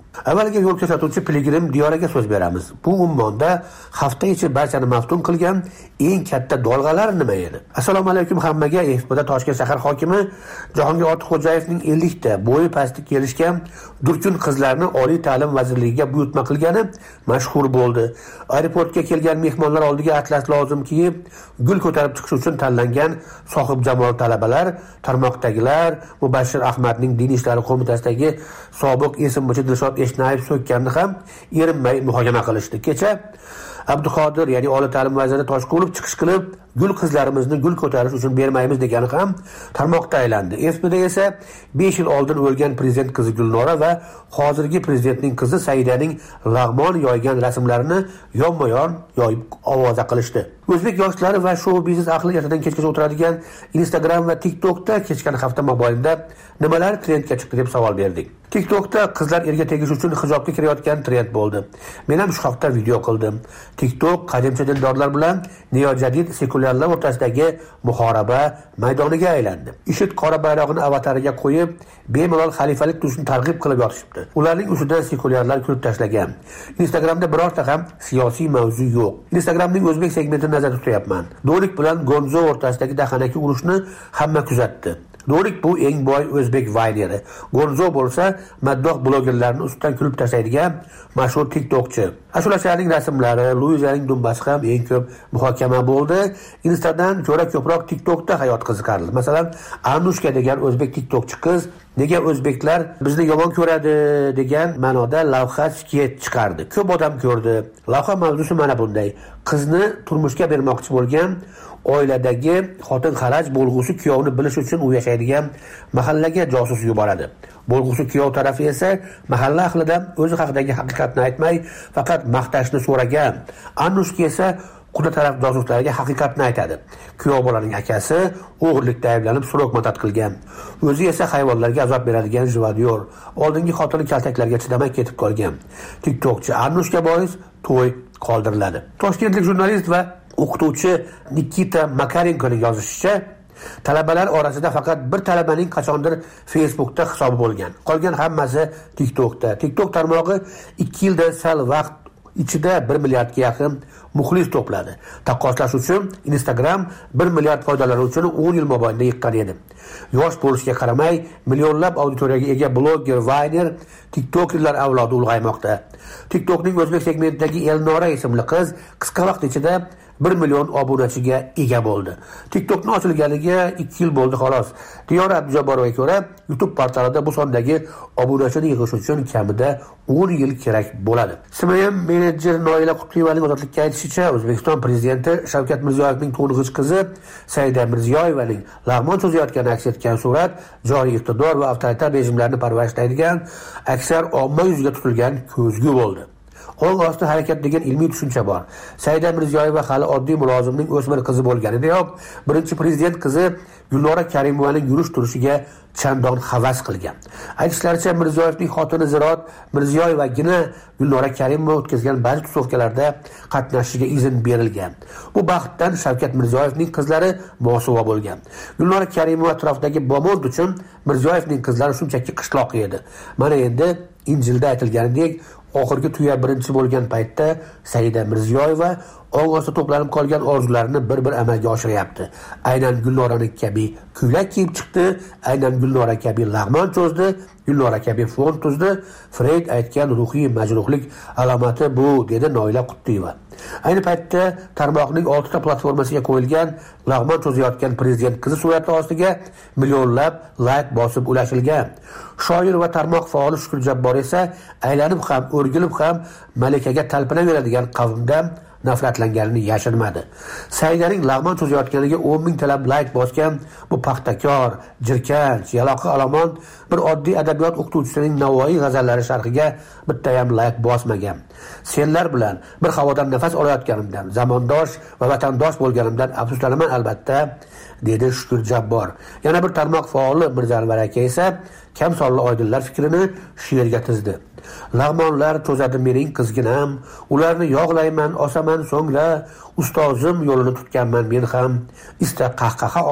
Avvaliga yo'l ko'rsatuvchi Piligrim Diyoriga so'z beramiz. Bu ummonda hafta ichi barchani maftun qilgan eng katta dolg'alar nima edi? Assalomu alaykum hammaga. Efda Toshkent shahar hokimi Jahongir Ortiqxo'jayevning ellik ta bo'yi pastga kelishgan durkun qizlarni Oliy ta'lim vazirligiga buyurtma qilgani mashhur bo'ldi. Aeroportga kelgan mehmonlar oldiga atlas lozim kiyib, gul ko'tarib chiqish uchun tanlangan sohibjamol talabalar tarmoqdagilar Mubashshir Ahmadning Din ishlari qo'mitasidagi sobiq esimbochi Dilshod Eshnayev so'kkanini ham erinmay muhokama qilishdi. Kecha Abduqodir, ya'ni Oliy ta'lim vaziri Toshqulov chiqish qilib, gul qizlarimizni gul ko'tarish uchun bermaymiz degani ham tarmoqda aylandi. F B da esa besh yil oldin o'lgan prezident qizi Gulnora va hozirgi prezidentning qizi Saidaning lag'mon yoygan rasmlarini yonma-yon yoyib ovoza qilishdi. O'zbek yoshlari va shou biznes ahli ertadan kechgacha o'tiradigan Instagram va TikTokda kechgan hafta mobaynida nimalar trendga chiqdi deb savol berdik. TikTokda qizlar erga tegish uchun hijobga kirayotgan trend bo'ldi. Men ham shu hafta video qildim. TikTok qadimcha dindorlar bilan neojadid sekulyarlar o'rtasidagi muhoraba maydoniga aylandi. IShID qora bayrog'ini avatariga qo'yib, bemalol xalifalik tuzishni targ'ib qilib yotishibdi. Ularning ustidan sekulyarlar kulib tashlagan. Instagramda birorta ham siyosiy mavzu yo'q. Instagramning o'zbek segmentini nazarda tutyapman. Do'lik bilan Gonzo o'rtasidagi daxanaki urushni hamma kuzatdi. Do'lik bu eng boy o'zbek vayneri. Gonzo bo'lsa, maddoh blogerlarni ustidan kulib tashlaydigan mashhur TikTokchi. Ashulachilarning rasmlari, Luizaning dumbasi ham eng ko'p muhokama bo'ldi. Instadan ko'ra ko'proq TikTokda hayot qiziqarli. Masalan, Anushka degan o'zbek TikTokchi qiz nega o'zbeklar bizni yomon ko'radi degan ma'noda lavha sket chiqardi. Ko'p odam ko'rdi. Lavha mavzusi mana bunday. Qizni turmushga bermoqchi bo'lgan oiladagi xotin xaraj bo'lg'usi kuyovni bilish uchun u yashaydigan mahallaga josus yuboradi. Bo'lg'usi kuyov tarafi esa mahalla ahlidan o'zi haqidagi haqiqatni aytmay, faqat maqtashni so'ragan. Anushka esa quda taraf josuslarga haqiqatni aytadi. Kuyov bolaning akasi o'g'irlikda ayblanib so'roq matat qilgan. O'zi esa hayvonlarga azob beradigan jivadiyor. Oldingi xotini kaltaklarga chidamay ketib qolgan. TikTokchi Anushka bois to'y qoldiriladi. Toshkentlik jurnalist va o'qituvchi Nikita Makarenkoning yozishicha, talabalar orasida faqat bir talabaning qachondir Facebookda hisobi bo'lgan. Qolgan hammasi TikTokda. TikTok tarmog'i ikki yilda sal vaqt ichida bir milliardga yaqin muxlis to'pladi. Taqqoslash uchun Instagram bir milliard foydalanuvchini o'n yil mobaynida yiqqan edi. Yosh bo'lishiga qaramay, millionlab auditoriyaga ega bloger, vayner, TikTokerlar avlodi ulg'aymoqda. TikTokning o'zbek segmentidagi Elnora ismli qiz qisqa vaqt ichida bir million obunachiga ega bo'ldi. TikTokning ochilganiga ikki yil bo'ldi xolos. Diyora Abdujabborovga ko'ra, YouTube portalida bu sondagi obunachini yig'ish uchun kamida o'n yil kerak bo'ladi. S M M menejer Noila Qutliyevaning ozodlikka aytishicha, O'zbekiston prezidenti Shavkat Mirziyoyevning to'ng'ich qizi Saida Mirziyoyevaning lag'mon cho'zayotgani aks etgan surat joriy iqtidor va avtoritar rejimlarni parvarishlaydigan aksar omma yuziga tutilgan ko'zgu bo'ldi. Qo'l osti harakat degan ilmiy tushuncha bor. Saida Mirziyoyeva hali oddiy mulozimning o'smir qizi bo'lganidayoq, birinchi prezident qizi Gulnora Karimovaning yurish turishiga chandon havas qilgan. Aytishlaricha, Mirziyoyevning xotini Zirot Mirziyoyevagina Gulnora Karimova o'tkazgan ba'zi tusovkalarda qatnashishiga izn berilgan. Bu baxtdan Shavkat Mirziyoyevning qizlari mosuvo bo'lgan. Gulnora Karimova atrofidagi bomond uchun Mirziyoyevning qizlari shunchaki qishloq edi. Mana endi Injilda aytilganidek, oxirgi tuya birinchi bo'lgan paytda Saida Mirziyoyeva og'ozda to'planib qolgan orzularini bir-bir amalga oshiryapti. Aynan Gulnorani kabi ko'ylak kiyib chiqdi, aynan Gulnora kabi lag'mon cho'zdi, Gulnora kabi fond tuzdi. Freyd aytgan ruhiy majruhlik alomati bu, dedi Noila Qutliyeva. Ayni paytda tarmoqning oltita platformasiga qo'yilgan lag'mon cho'zayotgan prezident qizi surati ostiga millionlab layk bosib ulashilgan. Shoir va tarmoq faoli Shukur Jabbor esa aylanib ham, o'rgilib ham malikaga talpinaveradigan qavmdan nafratlanganini yashirmadi. Saidaning lag'mon cho'zayotganiga o'n ming talab layk bosgan bu paxtakor, jirkanch, yaloqi olomon bir oddiy adabiyot o'qituvchisining Navoiy g'azallari sharhiga bitta ham layk bosmagan. Senlar bilan bir havodan nafas olayotganimdan, zamondosh va vatandosh bo'lganimdan afsuslanaman albatta, dedi Shukur Jabbor. Yana bir tarmoq faoli Mirzanvar aka esa kamsonli oydinlar fikrini she'rga tizdi. Lag'monlar cho'zadi mening qizginam, ularni yog'layman, osaman so'ngra, ustozim yo'lini tutganman men ham. Ista qahqaha ot,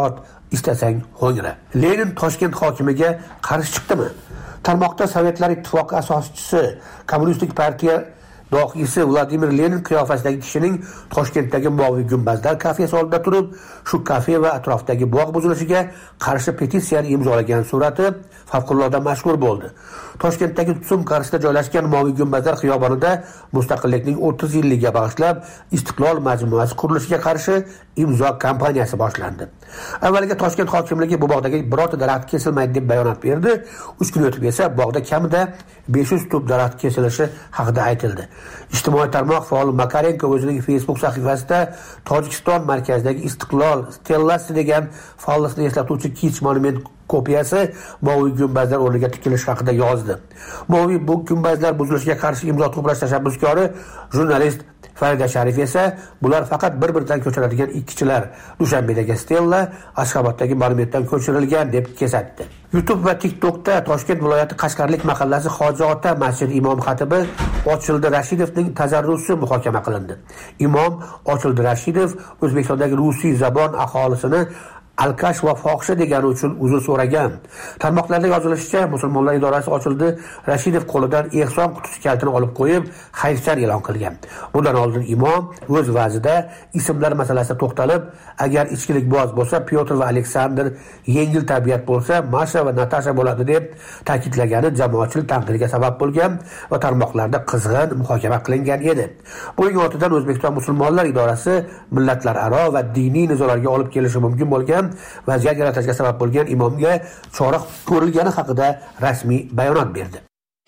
istasang ho'ngra. Lenin Toshkent hokimiga qarshi chiqdimi? Tarmoqda Sovetlar Ittifoqi asoschisi, Kommunistik partiya dohiysi Vladimir Lenin qiyofasidagi kishining Toshkentdagi Moviy gumbazlar kafesi oldida turib, shu kafe va atrofdagi bog' buzilishiga qarshi petitsiyani imzolagan surati favqulodda mashhur bo'ldi. Toshkentdagi Tsum qarshisida joylashgan Moviy gumbazlar xiyobonida Mustaqillikning o'ttiz yilligiga bag'ishlab Istiqlol majmuasi qurilishiga qarshi imzo kampaniyasi boshlandi. Avvaliga Toshkent hokimligi bu bog'dagi birorta daraxt kesilmaydi deb bayonot berdi. uch kun o'tib esa bog'da kamida besh yuz tup daraxt kesilishi haqida aytildi. Ijtimoiy tarmoq faoli Makarenko o'zining Facebook sahifasida Tojikiston markazidagi Istiqlol stellasi degan fallasini eslatuvchi kich monument kopiyasi Moviy gumbazlar o'rniga tikilishi haqida yozdi. Moviy bu gumbazlar buzilishiga qarshi imzo to'plash tashabbuskori jurnalist Farida Sharif esa bular faqat bir-biridan ko'chiriladigan ikkichilar. Dushanbedagi stella Ashxoboddagi monumentdan ko'chirilgan deb kesatdi. YouTube va TikTokda Toshkent viloyati Qashqarlik mahallasi Hoji Ota masjid imom xatibi Ochildi Rashidovning tajarrusi muhokama qilindi. Imom Ochildi Rashidov O'zbekistondagi rusiy zabon aholisini alkash va fohisha degani uchun uzr so'ragan. Tarmoqlarda yozilishicha, musulmonlar idorasi ochildi, Rashidov qo'lidan ehson qutisi kaltini olib qo'yib, xayrchan e'lon qilgan. Bundan oldin imom o'z va'zida ismlar masalasida to'xtalib, agar ichkilikboz bo'lsa Pyotr va Aleksandr, yengil tabiat bo'lsa Masha va Natasha bo'ladi deb ta'kidlagani jamoatchilik tanqidiga sabab bo'lgan va tarmoqlarda qizg'in muhokama qilingan edi. Buning ortidan O'zbekiston musulmonlar idorasi millatlararo va diniy nizolarga olib kelishi mumkin bo'lgan vaziyat yaratishga sabab bo'lgan imomga chora ko'rilgani haqida rasmiy bayonot berdi.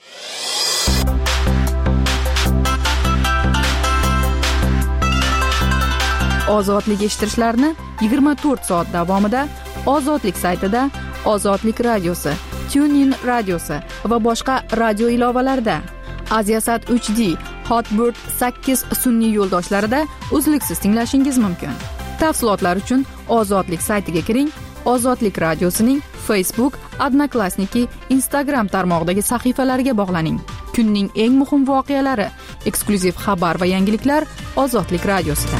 Ozodlik eshittirishlarni yigirma to'rt soat davomida Ozodlik saytida, Ozodlik radiosi, TuneIn radiosi va boshqa radio ilovalarida, Aziasat uch D, Hotbird sakkiz sun'iy yo'ldoshlarida uzluksiz tinglashingiz mumkin. Tafsilotlar uchun Ozodlik saytiga kiring. Ozodlik radiosining Facebook, Odnoklassniki, Instagram tarmog'idagi sahifalariga bog'laning. Kunning eng muhim voqealari, eksklyuziv xabar va yangiliklar Ozodlik radiosida.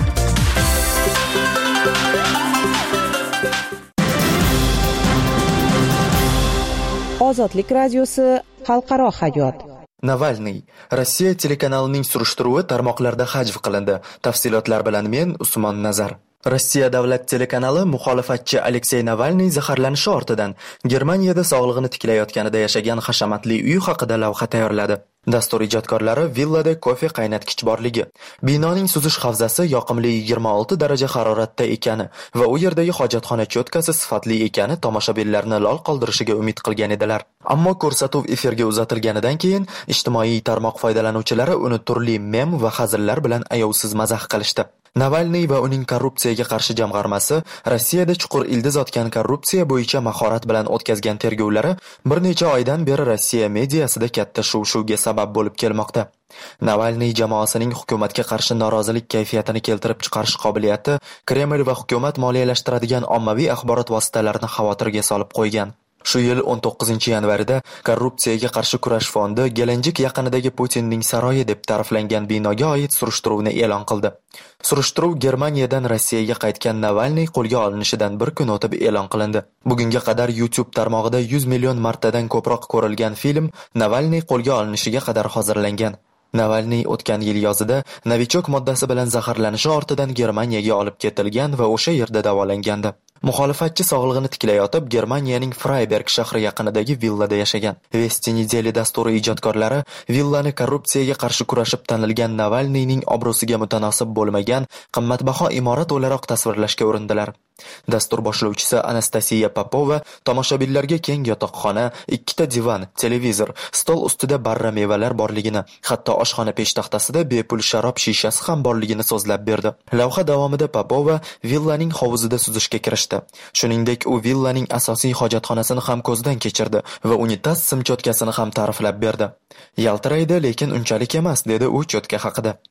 Ozodlik radiosi xalqaro hayot. Navalniy Rossiya telekanalining surishtiruvi tarmoqlarda hajv qilindi. Tafsilotlar bilan men Usmon Nazar. Rossiya davlat telekanali muxolifatchi Aleksey Navalniy zaharlanishi ortidan Germaniyada sog'lig'ini tiklayotganida yashagan hashamatli uy haqida lavha tayyorladi. Dastur ijodkorlari villada kofe qaynatgich borligi, binoning suzish havzasi yoqimli yigirma olti daraja haroratda ekani va u yerdagi hojatxona cho'tkasi sifatli ekani tomoshabinlarni lol qoldirishiga umid qilgan edilar. Ammo ko'rsatuv efirga uzatilganidan keyin ijtimoiy tarmoq foydalanuvchilari uni turli mem va hazillar bilan ayovsiz mazax qilishdi. Navalniy va uning korrupsiyaga qarshi jamg'armasi Rossiyada chuqur ildiz otgan korrupsiya bo'yicha mahorat bilan o'tkazgan tergovlari bir necha oydan beri Rossiya mediasida katta shuv-shuvga sabab bo'lib kelmoqda. Navalniy jamoasining hukumatga qarshi norozilik kayfiyatini keltirib chiqarish qobiliyati Kreml va hukumat moliyalashtiradigan ommaviy axborot vositalarini xavotirga solib qo'ygan. Shu yil o'n to'qqizinchi yanvarida korrupsiyaga qarshi kurash fondi Gelenjik yaqinidagi Putinning saroyi deb ta'riflangan binoga oid surishtiruvni e'lon qildi. Surishtiruv Germaniyadan Rossiyaga qaytgan Navalniy qo'lga olinishidan bir kun o'tib e'lon qilindi. Bugunga qadar YouTube tarmog'ida yuz million martadan ko'proq ko'rilgan film Navalniy qo'lga olinishiga qadar hozirlangan. Navalniy o'tgan yil yozida novichok moddasi bilan zaharlanishi ortidan Germaniyaga olib ketilgan va o'sha yerda davolangandi. Muxolifatchi sog'lig'ini tiklayotib Germaniyaning Freiberg shahri yaqinidagi villada yashagan. Vesti nedeli dasturi ijodkorlari villani korrupsiyaga qarshi kurashib tanilgan Navalniyning obro'siga mutanosib bo'lmagan qimmatbaho imorat o'laroq tasvirlashga urindilar. Dastur boshlovchisi Anastasiya Popova tomoshabinlarga keng yotoqxona, ikkita divan, televizor, stol ustida barra mevalar borligini, hatto oshxona peshtaxtasida bepul sharob shishasi ham borligini so'zlab berdi. Lavha davomida Popova villaning hovuzida suzishga kirishdi. Shuningdek, u villaning asosiy hojatxonasini ham ko'zdan kechirdi va unitaz sim cho'tkasini ham ta'riflab berdi. Yaltiraydi, lekin unchalik emas, dedi u cho'tka haqida.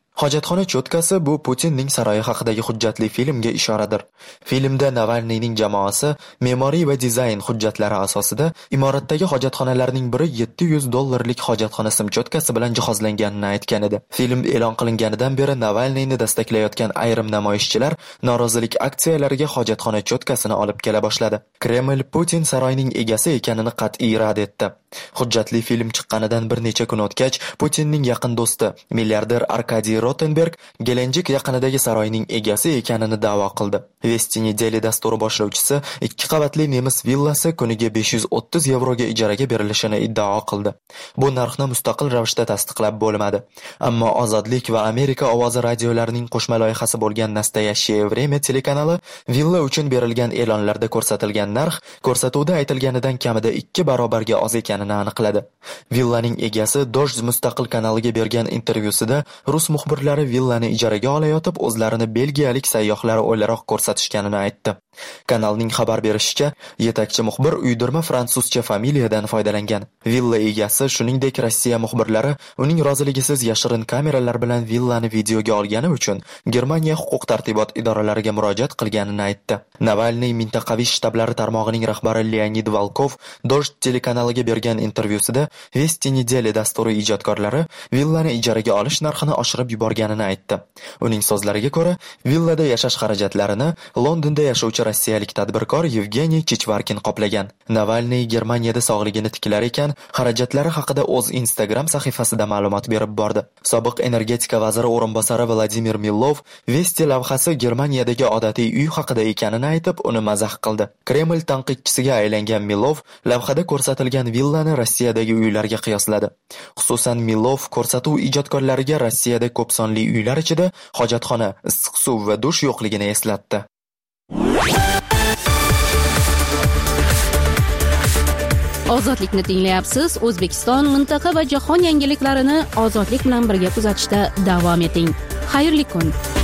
Hojatxona cho'tkasi bu Putinning saroyi haqidagi hujjatli filmga ishoradir. Filmda Navalniyning jamoasi me'moriy va dizayn hujjatlari asosida imoratdagi hojatxonalarning biri yetti yuz dollarlik hojatxona sim cho'tkasi bilan jihozlanganini aytgan edi. Film e'lon qilinganidan beri Navalniyni dastaklayotgan ayrim namoyishchilar norozilik aksiyalariga hojatxona cho'tkasini olib kela boshladi. Kreml Putin saroyining egasi ekanini qat'iy rad etdi. Hujjatli film chiqqanidan bir necha kun o'tgach, Putinning yaqin do'sti, milliarder Arkadiy Rotenberg Gelenjik yaqinidagi saroyning egasi ekanini da'vo qildi. Vesti Nedeli dasturi boshlovchisi ikki qavatli nemis villasi kuniga besh yuz o'ttiz yevroga ijaraga berilishini iddao qildi. Bu narxni mustaqil ravishda tasdiqlab bo'lmadi. Ammo Ozodlik va Amerika ovozi radiolarining qo'shma loyihasi bo'lgan Nastoящее время telekanali villa uchun berilgan e'lonlarda ko'rsatilgan narx ko'rsatuvda aytilganidan kamida ikki barobarga oz ekanini aniqladi. Villaning egasi Dojj mustaqil kanaliga bergan intervyusida rus muxbirlari villani ijaraga olayotib o'zlarini belgiyalik sayyohlar o'laroq ko'rsatishganini aytdi. Kanalning xabar berishicha, yetakchi muxbir uydirma fransuzcha familiyadan foydalangan. Villa egasi, shuningdek Rossiya muxbirlari uning roziligisiz yashirin kameralar bilan villani videoga olgani uchun Germaniya huquq-tartibot idoralariga murojaat qilganini aytdi. Navalniy mintaqaviy shtablari tarmog'ining rahbari Leonid Volkov Dojj telekanaliga bergan intervyusida Vesti Nedeli dasturi ijodkorlari villani ijaraga olish narxini oshirib yuborganini aytdi. Uning so'zlariga ko'ra, villada yashash xarajatlarini Londonda yashovchi rossiyalik tadbirkor Yevgeniy Chichvarkin qoplagan. Navalniy Germaniyada sog'ligini tiklar ekan, xarajatlari haqida o'z Instagram sahifasida ma'lumot berib bordi. Sobiq energetika vaziri o'rinbosari Vladimir Milov Vesti lavhasi Germaniyadagi odatiy uy haqida ekanini aytib, uni mazax qildi. Kreml tanqidchisiga aylangan Milov lavhada ko'rsatilgan villani Rossiyadagi uylarga qiyosladi. Xususan, Milov ko'rsatuv ijodkorlariga Rossiyada ko'p sonli uylar ichida hojatxona, issiq suv va dush yo'qligini eslatdi. Ozodlikni tinglayapsiz. O'zbekiston, mintaqa va jahon yangiliklarini ozodlik bilan birga kuzatishda davom eting. Xayrli kun.